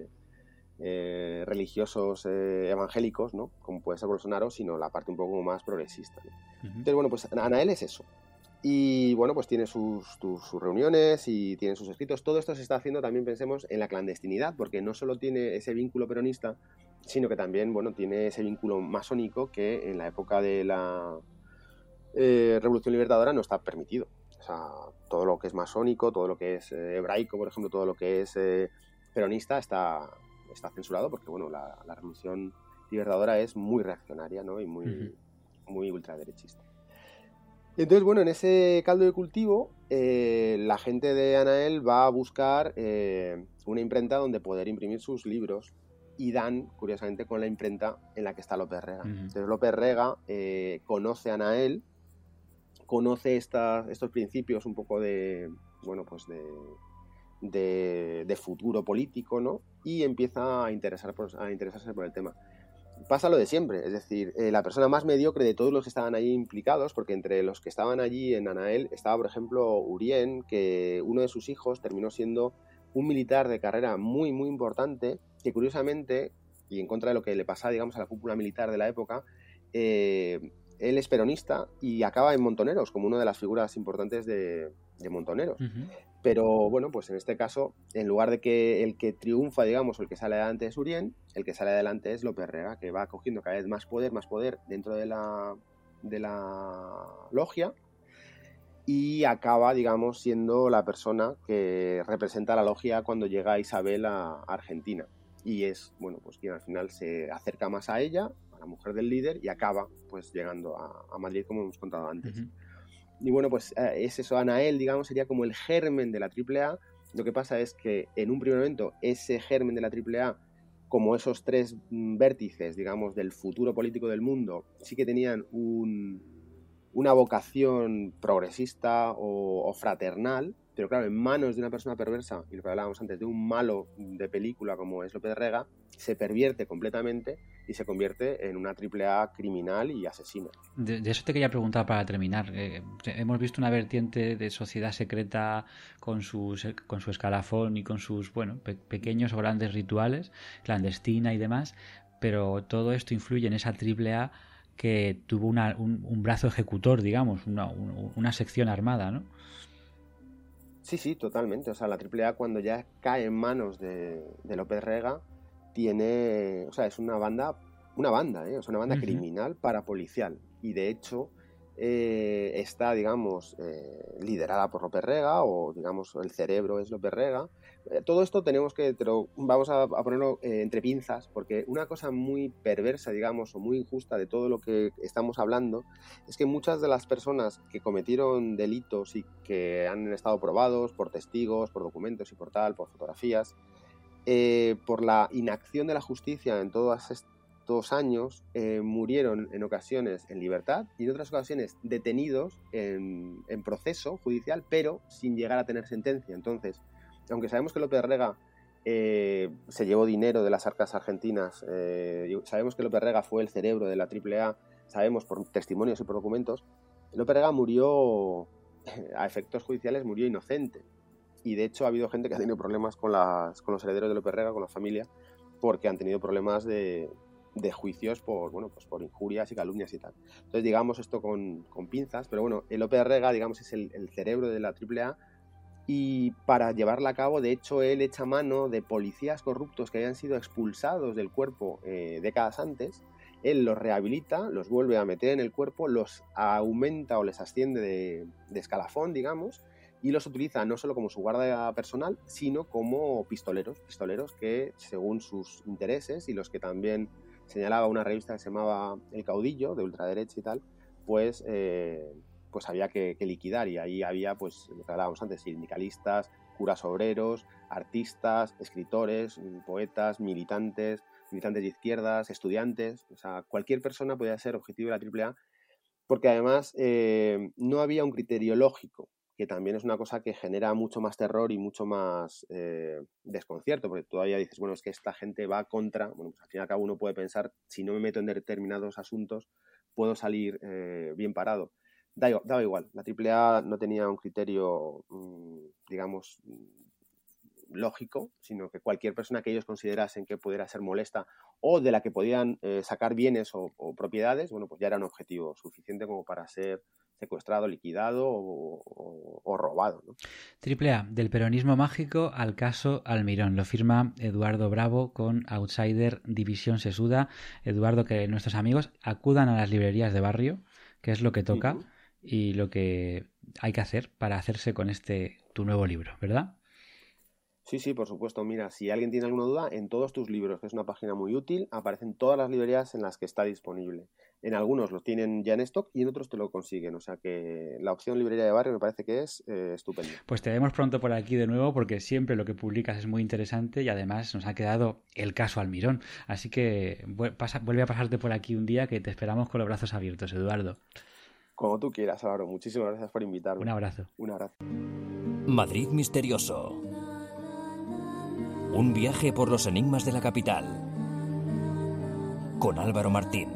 religiosos evangélicos, ¿no?, como puede ser Bolsonaro, sino la parte un poco más progresista, ¿no? Uh-huh. Entonces, bueno, pues Anael es eso. Y bueno, pues tiene sus reuniones y tiene sus escritos. Todo esto se está haciendo también, pensemos, en la clandestinidad, porque no solo tiene ese vínculo peronista, sino que también, bueno, tiene ese vínculo masónico que en la época de la Revolución Libertadora no está permitido. O sea, todo lo que es masónico, todo lo que es hebraico, por ejemplo, todo lo que es peronista está censurado porque, bueno, la Revolución Libertadora es muy reaccionaria, ¿no?, y muy ultraderechista. Entonces, bueno, en ese caldo de cultivo, la gente de Anael va a buscar una imprenta donde poder imprimir sus libros y dan, curiosamente, con la imprenta en la que está López Rega. Uh-huh. Entonces, López Rega conoce a Anael, conoce estos principios un poco de, bueno, pues de futuro político, ¿no?, y empieza a interesarse por el tema. Pasa lo de siempre, es decir, la persona más mediocre de todos los que estaban allí implicados, porque entre los que estaban allí en Anael estaba, por ejemplo, Urien, que uno de sus hijos terminó siendo un militar de carrera muy, muy importante, que curiosamente, y en contra de lo que le pasa, digamos, a la cúpula militar de la época, él es peronista y acaba en Montoneros, como una de las figuras importantes de Montoneros. Uh-huh. Pero bueno, pues en este caso, en lugar de que el que triunfa, digamos, o el que sale adelante es Urien, el que sale adelante es López Rega, que va cogiendo cada vez más poder dentro de la logia y acaba, digamos, siendo la persona que representa a la logia cuando llega Isabel a Argentina. Y es, bueno, pues quien al final se acerca más a ella, a la mujer del líder, y acaba pues llegando a Madrid, como hemos contado antes. Uh-huh. Y bueno, pues es eso, Anael, digamos, sería como el germen de la AAA. Lo que pasa es que en un primer momento ese germen de la AAA, como esos 3 vértices, digamos, del futuro político del mundo, sí que tenían una vocación progresista o fraternal, pero claro, en manos de una persona perversa, y lo que hablábamos antes, de un malo de película como es López Rega, se pervierte completamente y se convierte en una AAA criminal y asesina. De eso te quería preguntar para terminar. Hemos visto una vertiente de sociedad secreta con su escalafón y con sus, bueno, pequeños o grandes rituales, clandestina y demás, pero todo esto influye en esa AAA que tuvo un brazo ejecutor, digamos, una sección armada, ¿no? Sí, totalmente. O sea, la AAA cuando ya cae en manos de López Rega tiene, o sea, es una banda, ¿eh? O sea, una banda criminal parapolicial. Y de hecho está, digamos, liderada por López Rega, o digamos, el cerebro es López Rega. Todo esto vamos a ponerlo entre pinzas, porque una cosa muy perversa, digamos, o muy injusta de todo lo que estamos hablando, es que muchas de las personas que cometieron delitos y que han estado probados por testigos, por documentos y por fotografías, por la inacción de la justicia en todos estos años, murieron en ocasiones en libertad y en otras ocasiones detenidos en proceso judicial, pero sin llegar a tener sentencia. Entonces, aunque sabemos que López Rega se llevó dinero de las arcas argentinas, sabemos que López Rega fue el cerebro de la AAA, sabemos por testimonios y por documentos, López Rega murió, a efectos judiciales, murió inocente. Y de hecho ha habido gente que ha tenido problemas con los herederos de López Rega, con la familia, porque han tenido problemas de juicios por injurias y calumnias y tal. Entonces, digamos esto con pinzas, pero bueno, el López Rega, digamos, es el cerebro de la AAA, y para llevarla a cabo, de hecho, él echa mano de policías corruptos que habían sido expulsados del cuerpo décadas antes. Él los rehabilita, los vuelve a meter en el cuerpo, los aumenta o les asciende de escalafón, digamos, y los utiliza no solo como su guardia personal, sino como pistoleros que, según sus intereses, y los que también señalaba una revista que se llamaba El Caudillo, de ultraderecha y tal, pues había que liquidar, y ahí había, pues, lo que hablábamos antes, sindicalistas, curas obreros, artistas, escritores, poetas, militantes de izquierdas, estudiantes. O sea, cualquier persona podía ser objetivo de la AAA, porque además no había un criterio lógico, que también es una cosa que genera mucho más terror y mucho más desconcierto, porque todavía dices, bueno, es que esta gente va contra, bueno, pues al fin y al cabo uno puede pensar, si no me meto en determinados asuntos, puedo salir bien parado. Daba igual, la AAA no tenía un criterio, digamos, lógico, sino que cualquier persona que ellos considerasen que pudiera ser molesta o de la que podían sacar bienes o propiedades, bueno, pues ya era un objetivo suficiente como para ser secuestrado, liquidado o robado, ¿no? AAA, del peronismo mágico al caso Almirón. Lo firma Eduardo Bravo con Outsider División Sesuda. Eduardo, que nuestros amigos acudan a las librerías de barrio, que es lo que toca y lo que hay que hacer para hacerse con tu nuevo libro, ¿verdad? Sí, por supuesto. Mira, si alguien tiene alguna duda, en Todos tus libros, que es una página muy útil, aparecen todas las librerías en las que está disponible. En algunos los tienen ya en stock y en otros te lo consiguen. O sea que la opción librería de barrio me parece que es estupenda. Pues te vemos pronto por aquí de nuevo, porque siempre lo que publicas es muy interesante y además nos ha quedado el caso Almirón. Así que vuelve a pasarte por aquí un día, que te esperamos con los brazos abiertos, Eduardo. Como tú quieras, Álvaro. Muchísimas gracias por invitarme. Un abrazo. Un abrazo. Madrid misterioso. Un viaje por los enigmas de la capital. Con Álvaro Martín.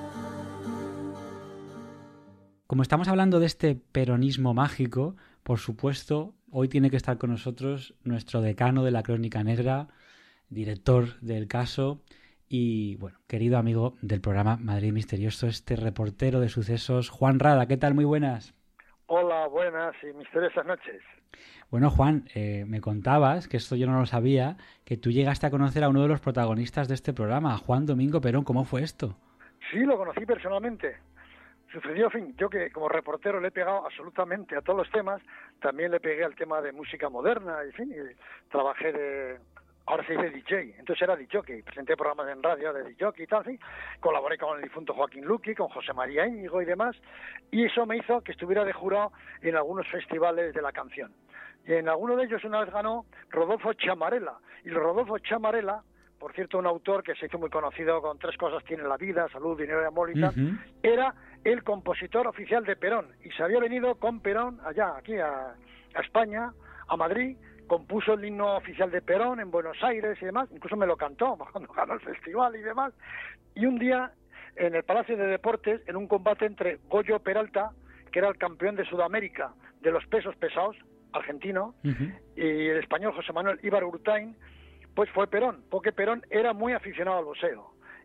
Como estamos hablando de este peronismo mágico, por supuesto, hoy tiene que estar con nosotros nuestro decano de la Crónica Negra, director del caso y, bueno, querido amigo del programa Madrid Misterioso, este reportero de sucesos, Juan Rada. ¿Qué tal? Muy buenas. Hola, buenas y misteriosas noches. Bueno, Juan, me contabas, que esto yo no lo sabía, que tú llegaste a conocer a uno de los protagonistas de este programa, a Juan Domingo Perón. ¿Cómo fue esto? Sí, lo conocí personalmente. Sucedió, en fin, yo que como reportero le he pegado absolutamente a todos los temas, también le pegué al tema de música moderna, en fin, y trabajé ahora se dice DJ, entonces era DJ, presenté programas en radio de DJ y tal, ¿sí? Colaboré con el difunto Joaquín Luqui, con José María Íñigo y demás, y eso me hizo que estuviera de jurado en algunos festivales de la canción. Y en alguno de ellos una vez ganó Rodolfo Chamarela, y Rodolfo Chamarela, por cierto, un autor que se hizo muy conocido con 3 cosas tiene la vida, salud, dinero y amor y tal, era el compositor oficial de Perón, y se había venido con Perón allá, aquí a España, a Madrid, compuso el himno oficial de Perón en Buenos Aires y demás, incluso me lo cantó cuando ganó el festival y demás, y un día en el Palacio de Deportes, en un combate entre Goyo Peralta, que era el campeón de Sudamérica de los pesos pesados, argentino, y el español José Manuel Ibar Urtain, pues fue Perón, porque Perón era muy aficionado al boxeo,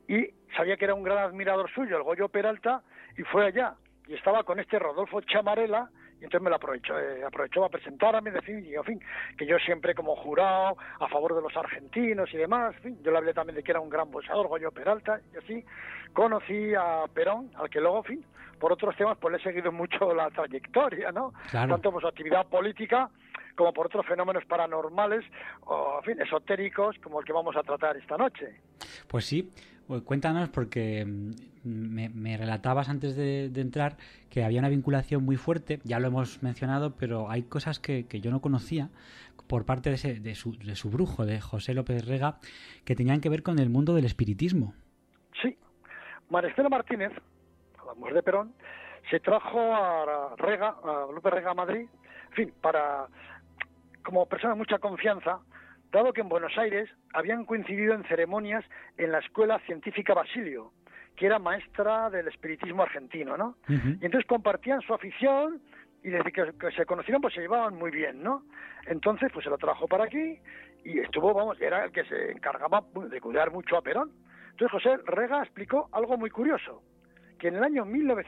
y sabía que era un gran admirador suyo, el Goyo Peralta, y fue allá, y estaba con este Rodolfo Chamarela, y entonces me lo aprovechó para presentarme, decir, y en fin, que yo siempre como jurado a favor de los argentinos y demás, en fin, yo le hablé también de que era un gran boxeador, Goyo Peralta, y así conocí a Perón, al que luego, en fin, por otros temas, pues le he seguido mucho la trayectoria, ¿no? Claro. Tanto por su actividad política como por otros fenómenos paranormales o, en fin, esotéricos como el que vamos a tratar esta noche. Pues sí, cuéntanos, porque me relatabas antes de entrar que había una vinculación muy fuerte, ya lo hemos mencionado, pero hay cosas que yo no conocía por parte de su brujo, de José López Rega, que tenían que ver con el mundo del espiritismo. Sí, María Estela Martínez, la mujer de Perón, se trajo a López Rega a Madrid, en fin, como persona de mucha confianza, dado que en Buenos Aires habían coincidido en ceremonias en la Escuela Científica Basilio, que era maestra del espiritismo argentino, ¿no? Uh-huh. Y entonces compartían su afición y desde que se conocieron pues se llevaban muy bien, ¿no? Entonces pues se lo trajo para aquí y estuvo, era el que se encargaba de cuidar mucho a Perón. Entonces José Rega explicó algo muy curioso, que en el año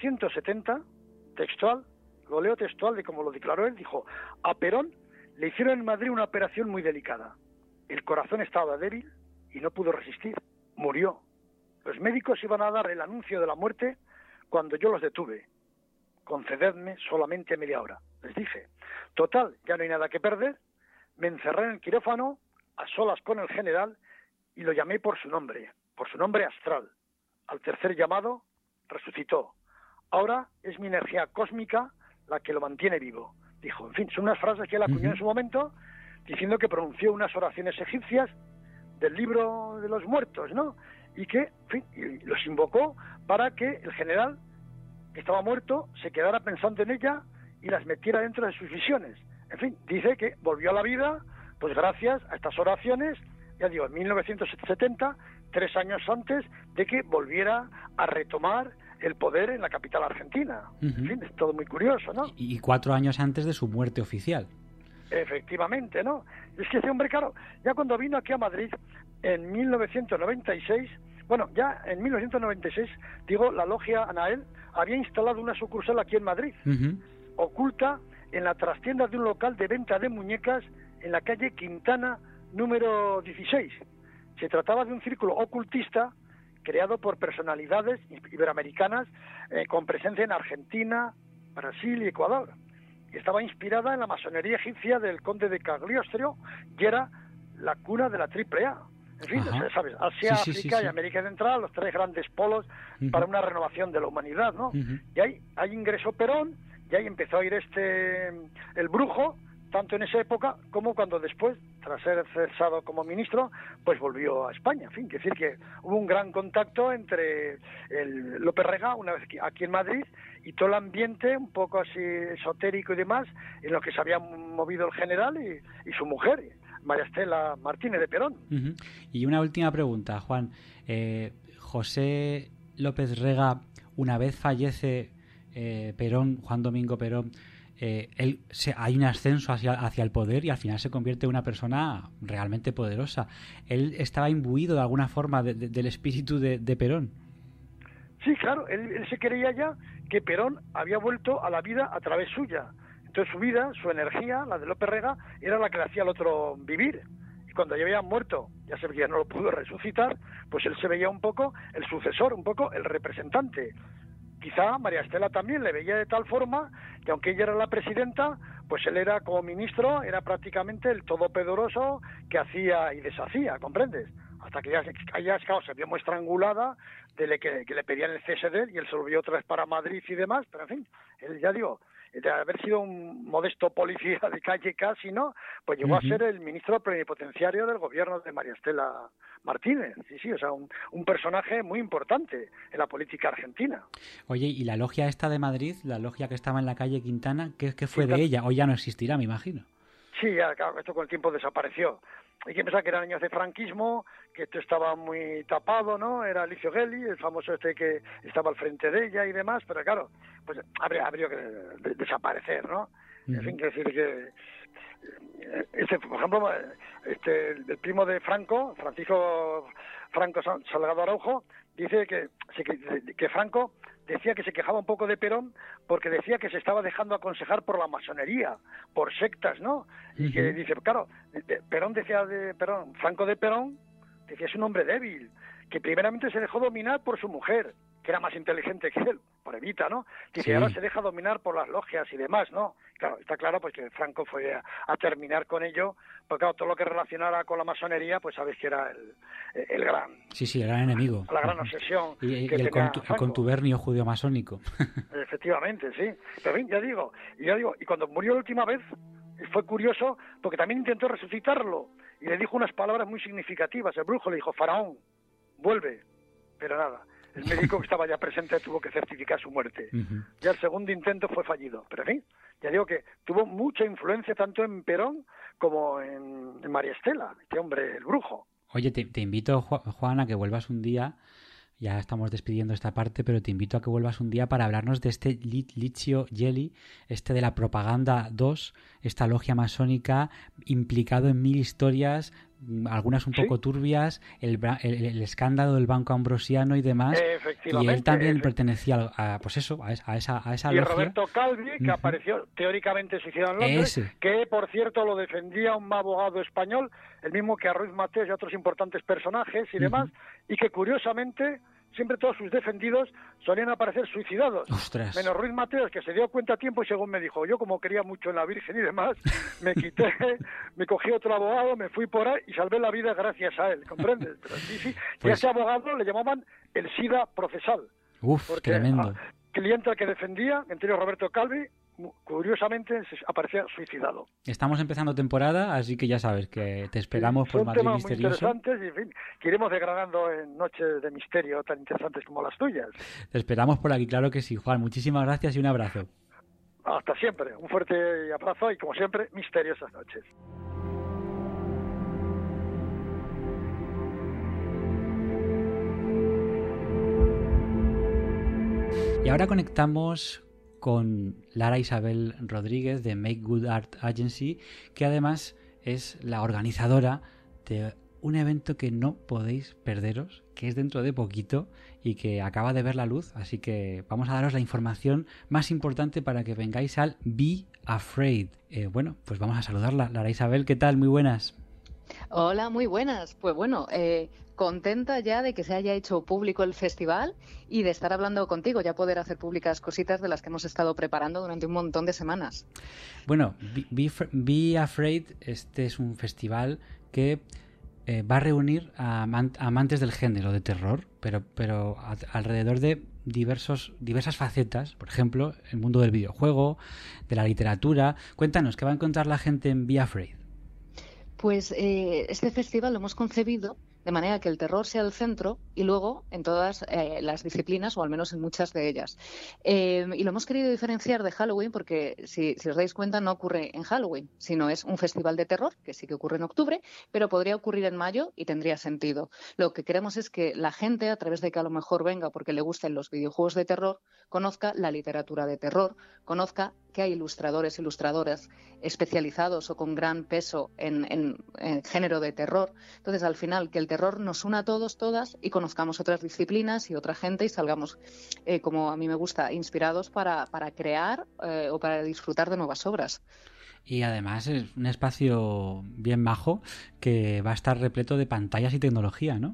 1970, textual, lo leo textual de como lo declaró él, dijo, a Perón le hicieron en Madrid una operación muy delicada. El corazón estaba débil y no pudo resistir. Murió. Los médicos iban a dar el anuncio de la muerte cuando yo los detuve. Concededme solamente media hora. Les dije, total, ya no hay nada que perder. Me encerré en el quirófano, a solas con el general, y lo llamé por su nombre astral. Al tercer llamado, resucitó. Ahora es mi energía cósmica la que lo mantiene vivo. Dijo, en fin, son unas frases que él acuñó en su momento, diciendo que pronunció unas oraciones egipcias del libro de los muertos, ¿no? Y que, en fin, y los invocó para que el general, que estaba muerto, se quedara pensando en ella y las metiera dentro de sus visiones. En fin, dice que volvió a la vida, pues gracias a estas oraciones, ya digo, en 1970, 3 años antes de que volviera a retomar el poder en la capital argentina. Uh-huh. En fin, es todo muy curioso, ¿no? Y 4 años antes de su muerte oficial. Efectivamente, ¿no? Es que ese hombre, claro, ya cuando vino aquí a Madrid en 1996, bueno, ya en 1996, digo, la logia Anael había instalado una sucursal aquí en Madrid, uh-huh, oculta en la trastienda de un local de venta de muñecas en la calle Quintana, número 16. Se trataba de un círculo ocultista creado por personalidades iberoamericanas con presencia en Argentina, Brasil y Ecuador. Y estaba inspirada en la masonería egipcia del conde de Cagliostro y era la cuna de la AAA. En fin, ¿sabes? Asia, sí, África y América Central, los 3 grandes polos para una renovación de la humanidad, ¿no? Y ahí ingresó Perón y ahí empezó a ir el brujo, tanto en esa época como cuando después, tras ser cesado como ministro, pues volvió a España. En fin, quiere decir que hubo un gran contacto entre López Rega, una vez aquí en Madrid, y todo el ambiente un poco así esotérico y demás, en lo que se había movido el general y su mujer, María Estela Martínez de Perón. Uh-huh. Y una última pregunta, Juan. José López Rega, una vez fallece Perón, Juan Domingo Perón, hay un ascenso hacia el poder y al final se convierte en una persona realmente poderosa. ¿Él estaba imbuido de alguna forma del espíritu de Perón? Sí, claro, él se creía ya que Perón había vuelto a la vida a través suya. Entonces su vida, su energía, la de López Rega, era la que le hacía al otro vivir. Y cuando ya había muerto, ya se veía, no lo pudo resucitar, pues él se veía un poco el sucesor, un poco el representante. Quizá María Estela también le veía de tal forma que aunque ella era la presidenta, pues él era como ministro, era prácticamente el todopoderoso que hacía y deshacía, ¿comprendes? Hasta que ya se vio muy estrangulada de que le pedían el cese de él y él se volvió otra vez para Madrid y demás, pero en fin, él ya digo, de haber sido un modesto policía de calle casi, ¿no? Pues llegó a ser el ministro plenipotenciario del gobierno de María Estela Martínez, sí, o sea, un personaje muy importante en la política argentina. Oye, ¿y la logia esta de Madrid, la logia que estaba en la calle Quintana, qué fue de ella? Hoy ya no existirá, me imagino. Sí, ya, claro, esto con el tiempo desapareció. Hay que pensar que eran años de franquismo, que esto estaba muy tapado, ¿no? Era Alicio Gelli, el famoso que estaba al frente de ella y demás, pero claro, pues habría que desaparecer, ¿no? En fin, quiere decir por ejemplo, el primo de Franco, Francisco Franco Salgado Araujo, dice que Franco decía que se quejaba un poco de Perón porque decía que se estaba dejando aconsejar por la masonería, por sectas, ¿no? Y que dice, claro, Franco de Perón decía es un hombre débil, que primeramente se dejó dominar por su mujer, que era más inteligente que él, por Evita, ¿no? Que Sí. ahora se deja dominar por las logias y demás, ¿no? Claro, está claro pues que Franco fue a terminar con ello, porque claro, todo lo que relacionara con la masonería, pues sabes que era el gran... Sí, el gran enemigo. La gran obsesión Y que el tenía Franco. contubernio judío-masónico. Efectivamente, sí. Pero bien, ya digo, y cuando murió la última vez, fue curioso, porque también intentó resucitarlo, y le dijo unas palabras muy significativas. El brujo le dijo, Faraón, vuelve. Pero nada, el médico que estaba ya presente tuvo que certificar su muerte. Ya el segundo intento fue fallido. Pero en fin, ya digo que tuvo mucha influencia tanto en Perón como en María Estela, este hombre, el brujo. Oye, te invito, Juan, a que vuelvas un día. Ya estamos despidiendo esta parte, pero te invito a que vuelvas un día para hablarnos de este Licio Gelli, de la Propaganda 2, esta logia masónica implicado en 1000 historias, algunas un poco turbias, el escándalo del Banco Ambrosiano y demás. Y él también pertenecía a esa y logia. Roberto Calvi, que apareció teóricamente suicidado en Londres, que por cierto lo defendía un abogado español, el mismo que a Ruiz Mateos y a otros importantes personajes y demás, y que curiosamente siempre todos sus defendidos solían aparecer suicidados. ¡Ostras! Menos Ruiz Mateos, que se dio cuenta a tiempo y según me dijo, yo como quería mucho en la Virgen y demás, me quité, me cogí otro abogado, me fui por ahí y salvé la vida gracias a él, ¿comprendes? Pero sí, y a ese abogado le llamaban el SIDA procesal. Porque tremendo. Cliente al que defendía, entre ellos Roberto Calvi, curiosamente aparecía suicidado. Estamos empezando temporada, así que ya sabes que te esperamos por Madrid Misterioso. Son temas muy interesantes y, en fin, que iremos degradando en noches de misterio tan interesantes como las tuyas. Te esperamos por aquí, claro que sí, Juan. Muchísimas gracias y un abrazo. Hasta siempre. Un fuerte abrazo y, como siempre, misteriosas noches. Y ahora conectamos con Lara Isabel Rodríguez de Make Good Art Agency, que además es la organizadora de un evento que no podéis perderos, que es dentro de poquito y que acaba de ver la luz, así que vamos a daros la información más importante para que vengáis al Be Afraid. Bueno, pues vamos a saludarla. Lara Isabel, ¿qué tal? Muy buenas. Hola, muy buenas. Pues bueno, contenta ya de que se haya hecho público el festival y de estar hablando contigo, ya poder hacer públicas cositas de las que hemos estado preparando durante un montón de semanas. Bueno, Be Afraid, este es un festival que va a reunir a amantes del género de terror, pero alrededor de diversas facetas, por ejemplo, el mundo del videojuego, de la literatura. Cuéntanos, ¿qué va a encontrar la gente en Be Afraid? Pues este festival lo hemos concebido de manera que el terror sea el centro y luego en todas las disciplinas, o al menos en muchas de ellas. Y lo hemos querido diferenciar de Halloween porque, si os dais cuenta, no ocurre en Halloween, sino es un festival de terror, que sí que ocurre en octubre, pero podría ocurrir en mayo y tendría sentido. Lo que queremos es que la gente, a través de que a lo mejor venga porque le gusten los videojuegos de terror, conozca la literatura de terror, conozca que hay ilustradores, ilustradoras especializados o con gran peso en género de terror. Entonces, al final, que el terror nos una a todos, todas, y conozcamos otras disciplinas y otra gente y salgamos, como a mí me gusta, inspirados para crear o para disfrutar de nuevas obras. Y además es un espacio bien majo que va a estar repleto de pantallas y tecnología, ¿no?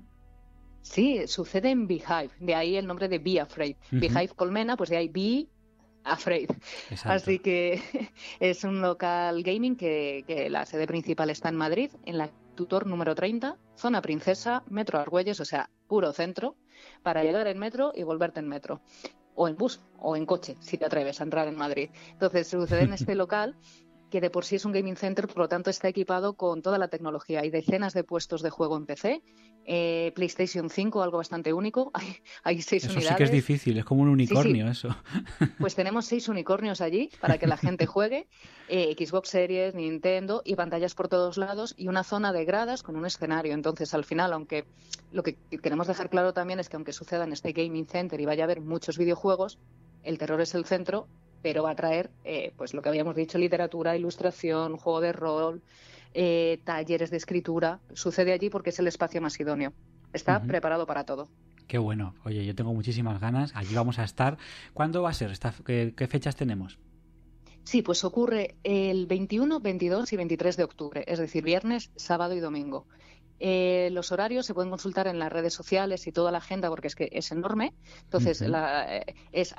Sí, sucede en Beehive, de ahí el nombre de Be Afraid. Beehive colmena, pues de ahí Be Afraid. Exacto. Así que es un local gaming que la sede principal está en Madrid, en la Tutor número 30, zona Princesa, Metro Argüelles, o sea, puro centro, para llegar en metro y volverte en metro. O en bus, o en coche, si te atreves a entrar en Madrid. Entonces, sucede en este local, que de por sí es un gaming center, por lo tanto está equipado con toda la tecnología. Hay decenas de puestos de juego en PC, PlayStation 5, algo bastante único, hay 6 unidades. Eso sí que es difícil, es como un unicornio, sí. Eso. Pues tenemos 6 unicornios allí para que la gente juegue, Xbox Series, Nintendo y pantallas por todos lados y una zona de gradas con un escenario. Entonces, al final, aunque lo que queremos dejar claro también es que aunque suceda en este gaming center y vaya a haber muchos videojuegos, el terror es el centro, pero va a traer, pues lo que habíamos dicho, literatura, ilustración, juego de rol, talleres de escritura. Sucede allí porque es el espacio más idóneo. Está preparado para todo. Qué bueno. Oye, yo tengo muchísimas ganas. Allí vamos a estar. ¿Cuándo va a ser? ¿Qué fechas tenemos? Sí, pues ocurre el 21, 22 y 23 de octubre, es decir, viernes, sábado y domingo. Los horarios se pueden consultar en las redes sociales y toda la agenda porque es que es enorme. Entonces, es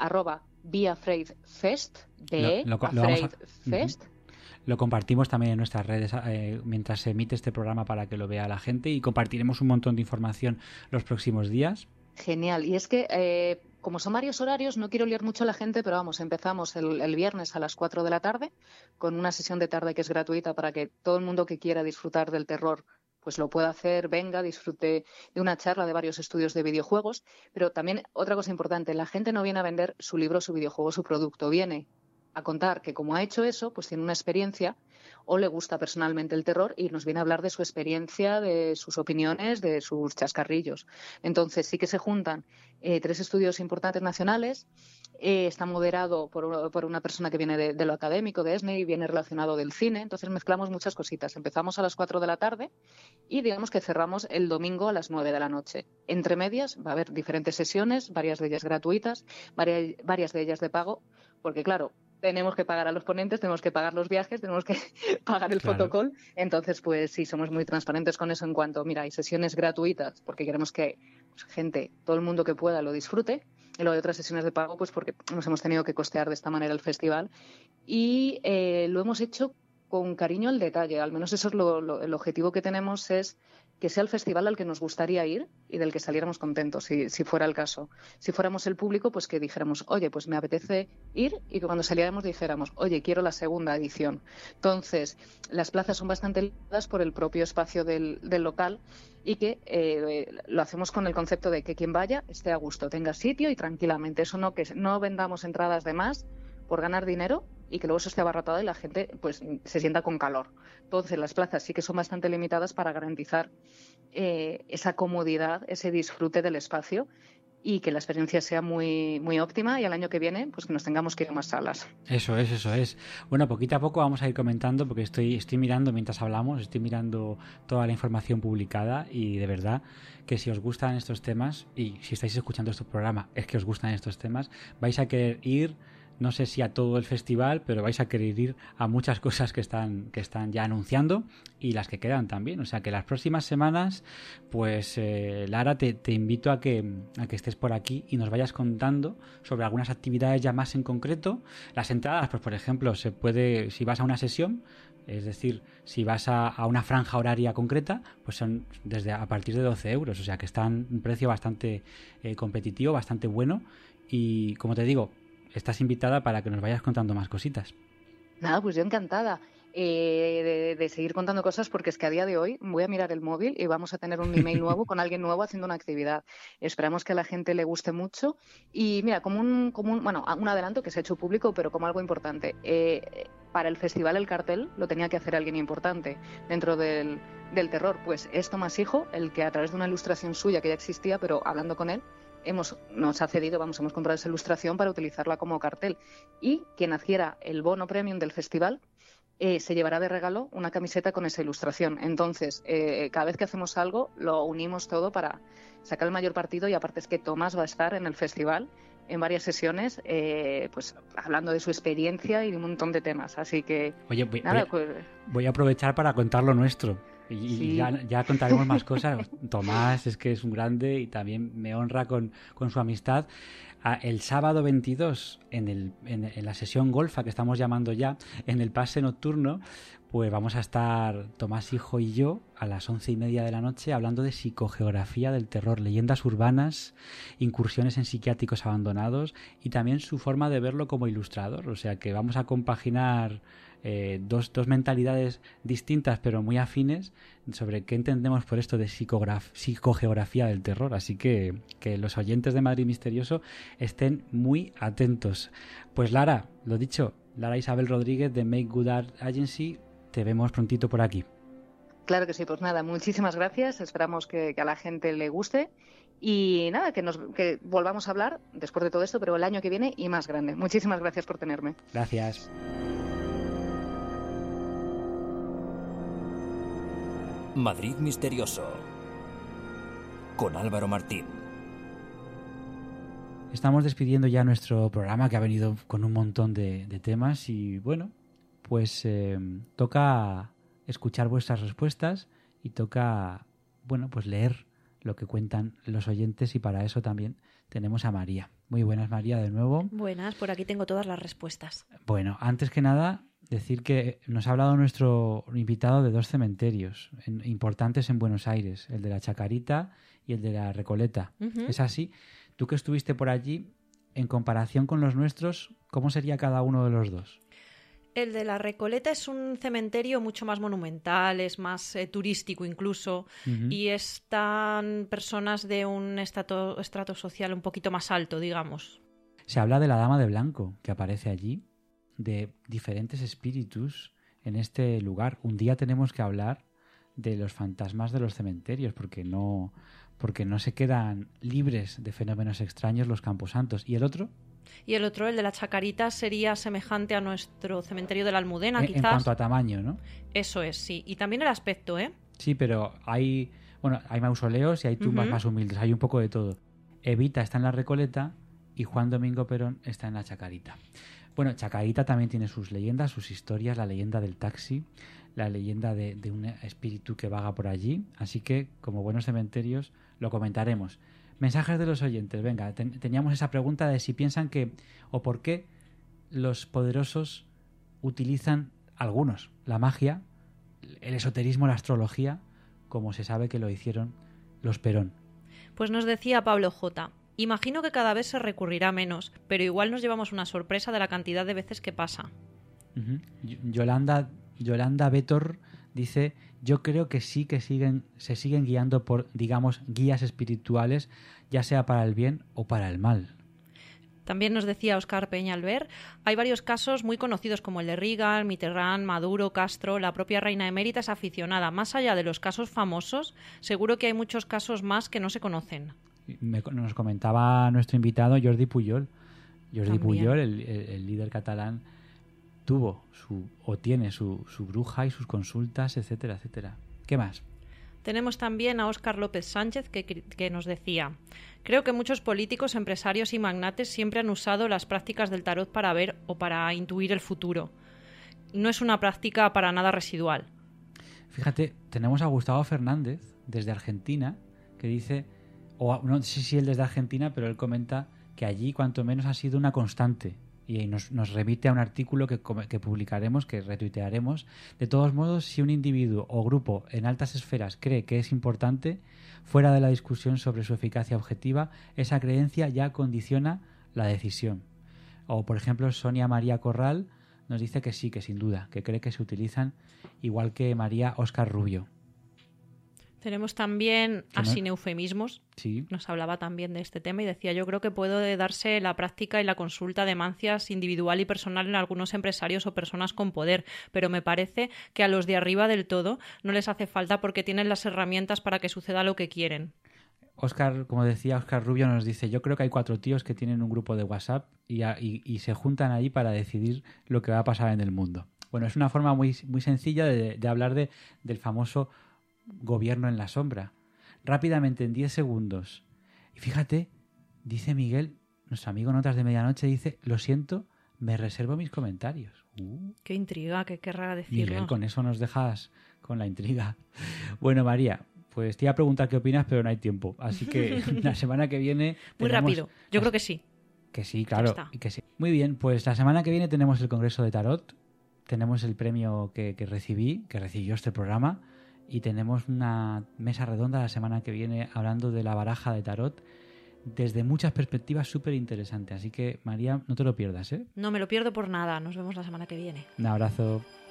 @BeAfraidFest, BeAfraidFest. Lo compartimos también en nuestras redes mientras se emite este programa para que lo vea la gente, y compartiremos un montón de información los próximos días. Genial. Y es que, como son varios horarios, no quiero liar mucho a la gente, pero vamos, empezamos el viernes a las 4 de la tarde con una sesión de tarde que es gratuita para que todo el mundo que quiera disfrutar del terror pues lo pueda hacer, venga, disfrute de una charla de varios estudios de videojuegos. Pero también otra cosa importante, la gente no viene a vender su libro, su videojuego, su producto, viene a contar que como ha hecho eso, pues tiene una experiencia o le gusta personalmente el terror y nos viene a hablar de su experiencia, de sus opiniones, de sus chascarrillos. Entonces sí que se juntan 3 estudios importantes nacionales. Está moderado por una persona que viene de lo académico, de ESNE, y viene relacionado del cine. Entonces mezclamos muchas cositas. Empezamos a las 4 de la tarde y digamos que cerramos el domingo a las 9 de la noche. Entre medias va a haber diferentes sesiones, varias de ellas gratuitas, varias de ellas de pago, porque claro, tenemos que pagar a los ponentes, tenemos que pagar los viajes, tenemos que pagar el fotocall. Entonces, pues sí, somos muy transparentes con eso en cuanto, mira, hay sesiones gratuitas porque queremos que gente, todo el mundo que pueda lo disfrute. Y luego hay otras sesiones de pago, pues porque nos hemos tenido que costear de esta manera el festival. Y lo hemos hecho con cariño al detalle. Al menos eso es el objetivo que tenemos, es que sea el festival al que nos gustaría ir y del que saliéramos contentos, si fuera el caso. Si fuéramos el público, pues que dijéramos, oye, pues me apetece ir, y que cuando saliéramos dijéramos, oye, quiero la segunda edición. Entonces, las plazas son bastante limitadas por el propio espacio del local, y que lo hacemos con el concepto de que quien vaya esté a gusto, tenga sitio y tranquilamente. Eso no, que no vendamos entradas de más por ganar dinero y que luego eso esté abarrotado y la gente pues se sienta con calor. Entonces las plazas sí que son bastante limitadas para garantizar esa comodidad, ese disfrute del espacio, y que la experiencia sea muy, muy óptima, y al año que viene pues que nos tengamos que ir a más salas. Eso es. Bueno, poquito a poco vamos a ir comentando, porque estoy mirando mientras hablamos, estoy mirando toda la información publicada, y de verdad que si os gustan estos temas, y si estáis escuchando este programa es que os gustan estos temas, vais a querer ir, no sé si a todo el festival, pero vais a querer ir a muchas cosas que están ya anunciando, y las que quedan también. O sea que las próximas semanas, pues Lara, te invito a que estés por aquí y nos vayas contando sobre algunas actividades ya más en concreto. Las entradas, pues por ejemplo, se puede, si vas a una sesión, es decir, si vas a una franja horaria concreta, pues son a partir de 12 euros. O sea que están un precio bastante competitivo, bastante bueno. Y como te digo, estás invitada para que nos vayas contando más cositas. Nada, pues yo encantada de seguir contando cosas, porque es que a día de hoy voy a mirar el móvil y vamos a tener un email nuevo con alguien nuevo haciendo una actividad. Esperamos que a la gente le guste mucho. Y mira, como un adelanto que se ha hecho público, pero como algo importante, para el festival el cartel lo tenía que hacer alguien importante dentro del terror. Pues es Tomás Hijo, el que a través de una ilustración suya que ya existía, pero hablando con él, nos ha cedido, hemos comprado esa ilustración para utilizarla como cartel. Y quien adquiera el bono premium del festival se llevará de regalo una camiseta con esa ilustración. Entonces, cada vez que hacemos algo, lo unimos todo para sacar el mayor partido. Y aparte es que Tomás va a estar en el festival en varias sesiones, pues hablando de su experiencia y de un montón de temas. Así que, oye, voy a aprovechar para contar lo nuestro. Y sí, ya contaremos más cosas. Tomás es que es un grande y también me honra con su amistad. El sábado 22, en la sesión golfa que estamos llamando ya, en el pase nocturno, pues vamos a estar Tomás Hijo y yo a las 11:30 de la noche hablando de psicogeografía del terror, leyendas urbanas, incursiones en psiquiátricos abandonados y también su forma de verlo como ilustrador. O sea que vamos a compaginar dos mentalidades distintas pero muy afines sobre qué entendemos por esto de psicogeografía del terror. Así que los oyentes de Madrid Misterioso estén muy atentos. Pues Lara, lo dicho, Lara Isabel Rodríguez de Make Good Art Agency, te vemos prontito por aquí. Claro que sí, pues nada, muchísimas gracias. Esperamos que a la gente le guste y nada, que volvamos a hablar después de todo esto, pero el año que viene y más grande. Muchísimas gracias por tenerme. Gracias. Madrid Misterioso, con Álvaro Martín. Estamos despidiendo ya nuestro programa, que ha venido con un montón de temas y bueno, pues toca escuchar vuestras respuestas y toca, bueno, pues leer lo que cuentan los oyentes, y para eso también tenemos a María. Muy buenas, María, de nuevo. Buenas, por aquí tengo todas las respuestas. Bueno, antes que nada, decir que nos ha hablado nuestro invitado de 2 cementerios importantes en Buenos Aires, el de la Chacarita y el de la Recoleta. Uh-huh. ¿Es así? Tú que estuviste por allí, en comparación con los nuestros, ¿cómo sería cada uno de los dos? El de la Recoleta es un cementerio mucho más monumental, es más turístico incluso, Uh-huh. y están personas de un estrato social un poquito más alto, digamos. Se habla de la Dama de Blanco, que aparece allí, de diferentes espíritus en este lugar. Un día tenemos que hablar de los fantasmas de los cementerios, porque no se quedan libres de fenómenos extraños los camposantos. ¿Y el otro? Y el otro, el de la Chacarita, sería semejante a nuestro cementerio de la Almudena, quizás. En cuanto a tamaño, ¿no? Eso es, sí. Y también el aspecto, ¿eh? Sí, pero hay mausoleos y hay tumbas Uh-huh. más humildes, hay un poco de todo. Evita está en la Recoleta y Juan Domingo Perón está en la Chacarita. Bueno, Chacarita también tiene sus leyendas, sus historias, la leyenda del taxi, la leyenda de un espíritu que vaga por allí. Así que, como buenos cementerios, lo comentaremos. Mensajes de los oyentes. Venga, teníamos esa pregunta de si piensan que o por qué los poderosos utilizan, algunos, la magia, el esoterismo, la astrología, como se sabe que lo hicieron los Perón. Pues nos decía Pablo J. Imagino que cada vez se recurrirá menos, pero igual nos llevamos una sorpresa de la cantidad de veces que pasa. Uh-huh. Yolanda Betor dice: yo creo que sí que se siguen guiando por, digamos, guías espirituales, ya sea para el bien o para el mal. También nos decía Óscar Peñalver, hay varios casos muy conocidos como el de Reagan, Mitterrand, Maduro, Castro, la propia reina emérita es aficionada. Más allá de los casos famosos, seguro que hay muchos casos más que no se conocen. Nos comentaba nuestro invitado Jordi Pujol. Jordi También. Pujol, el líder catalán, tiene su bruja y sus consultas, etcétera, etcétera. ¿Qué más? Tenemos también a Óscar López Sánchez que nos decía: creo que muchos políticos, empresarios y magnates siempre han usado las prácticas del tarot para ver o para intuir el futuro. No es una práctica para nada residual. Fíjate, tenemos a Gustavo Fernández desde Argentina, que dice, no sé si él desde Argentina, pero él comenta que allí cuanto menos ha sido una constante. Y nos remite a un artículo que publicaremos, que retuitearemos. De todos modos, si un individuo o grupo en altas esferas cree que es importante, fuera de la discusión sobre su eficacia objetiva, esa creencia ya condiciona la decisión. O, por ejemplo, Sonia María Corral nos dice que sí, que sin duda, que cree que se utilizan, igual que María Óscar Rubio. Tenemos también a Sin Eufemismos. Sí. Nos hablaba también de este tema y decía: yo creo que puede darse la práctica y la consulta de mancias individual y personal en algunos empresarios o personas con poder, pero me parece que a los de arriba del todo no les hace falta porque tienen las herramientas para que suceda lo que quieren. Como decía Óscar Rubio, nos dice: yo creo que hay 4 tíos que tienen un grupo de WhatsApp y se juntan ahí para decidir lo que va a pasar en el mundo. Bueno, es una forma muy, muy sencilla de hablar del famoso gobierno en la sombra. Rápidamente, en 10 segundos. Y fíjate, dice Miguel, nuestro amigo Notas de Medianoche, dice: lo siento, me reservo mis comentarios. Qué intriga, qué querrá decirnos. Miguel, con eso nos dejas con la intriga. Bueno, María, pues te iba a preguntar qué opinas, pero no hay tiempo. Así que la semana que viene... Muy rápido, yo creo que sí. Que sí, claro. Que sí. Muy bien, pues la semana que viene tenemos el Congreso de Tarot, tenemos el premio que recibió este programa, y tenemos una mesa redonda la semana que viene hablando de la baraja de tarot desde muchas perspectivas súper interesantes. Así que, María, no te lo pierdas, ¿eh? No me lo pierdo por nada. Nos vemos la semana que viene. Un abrazo.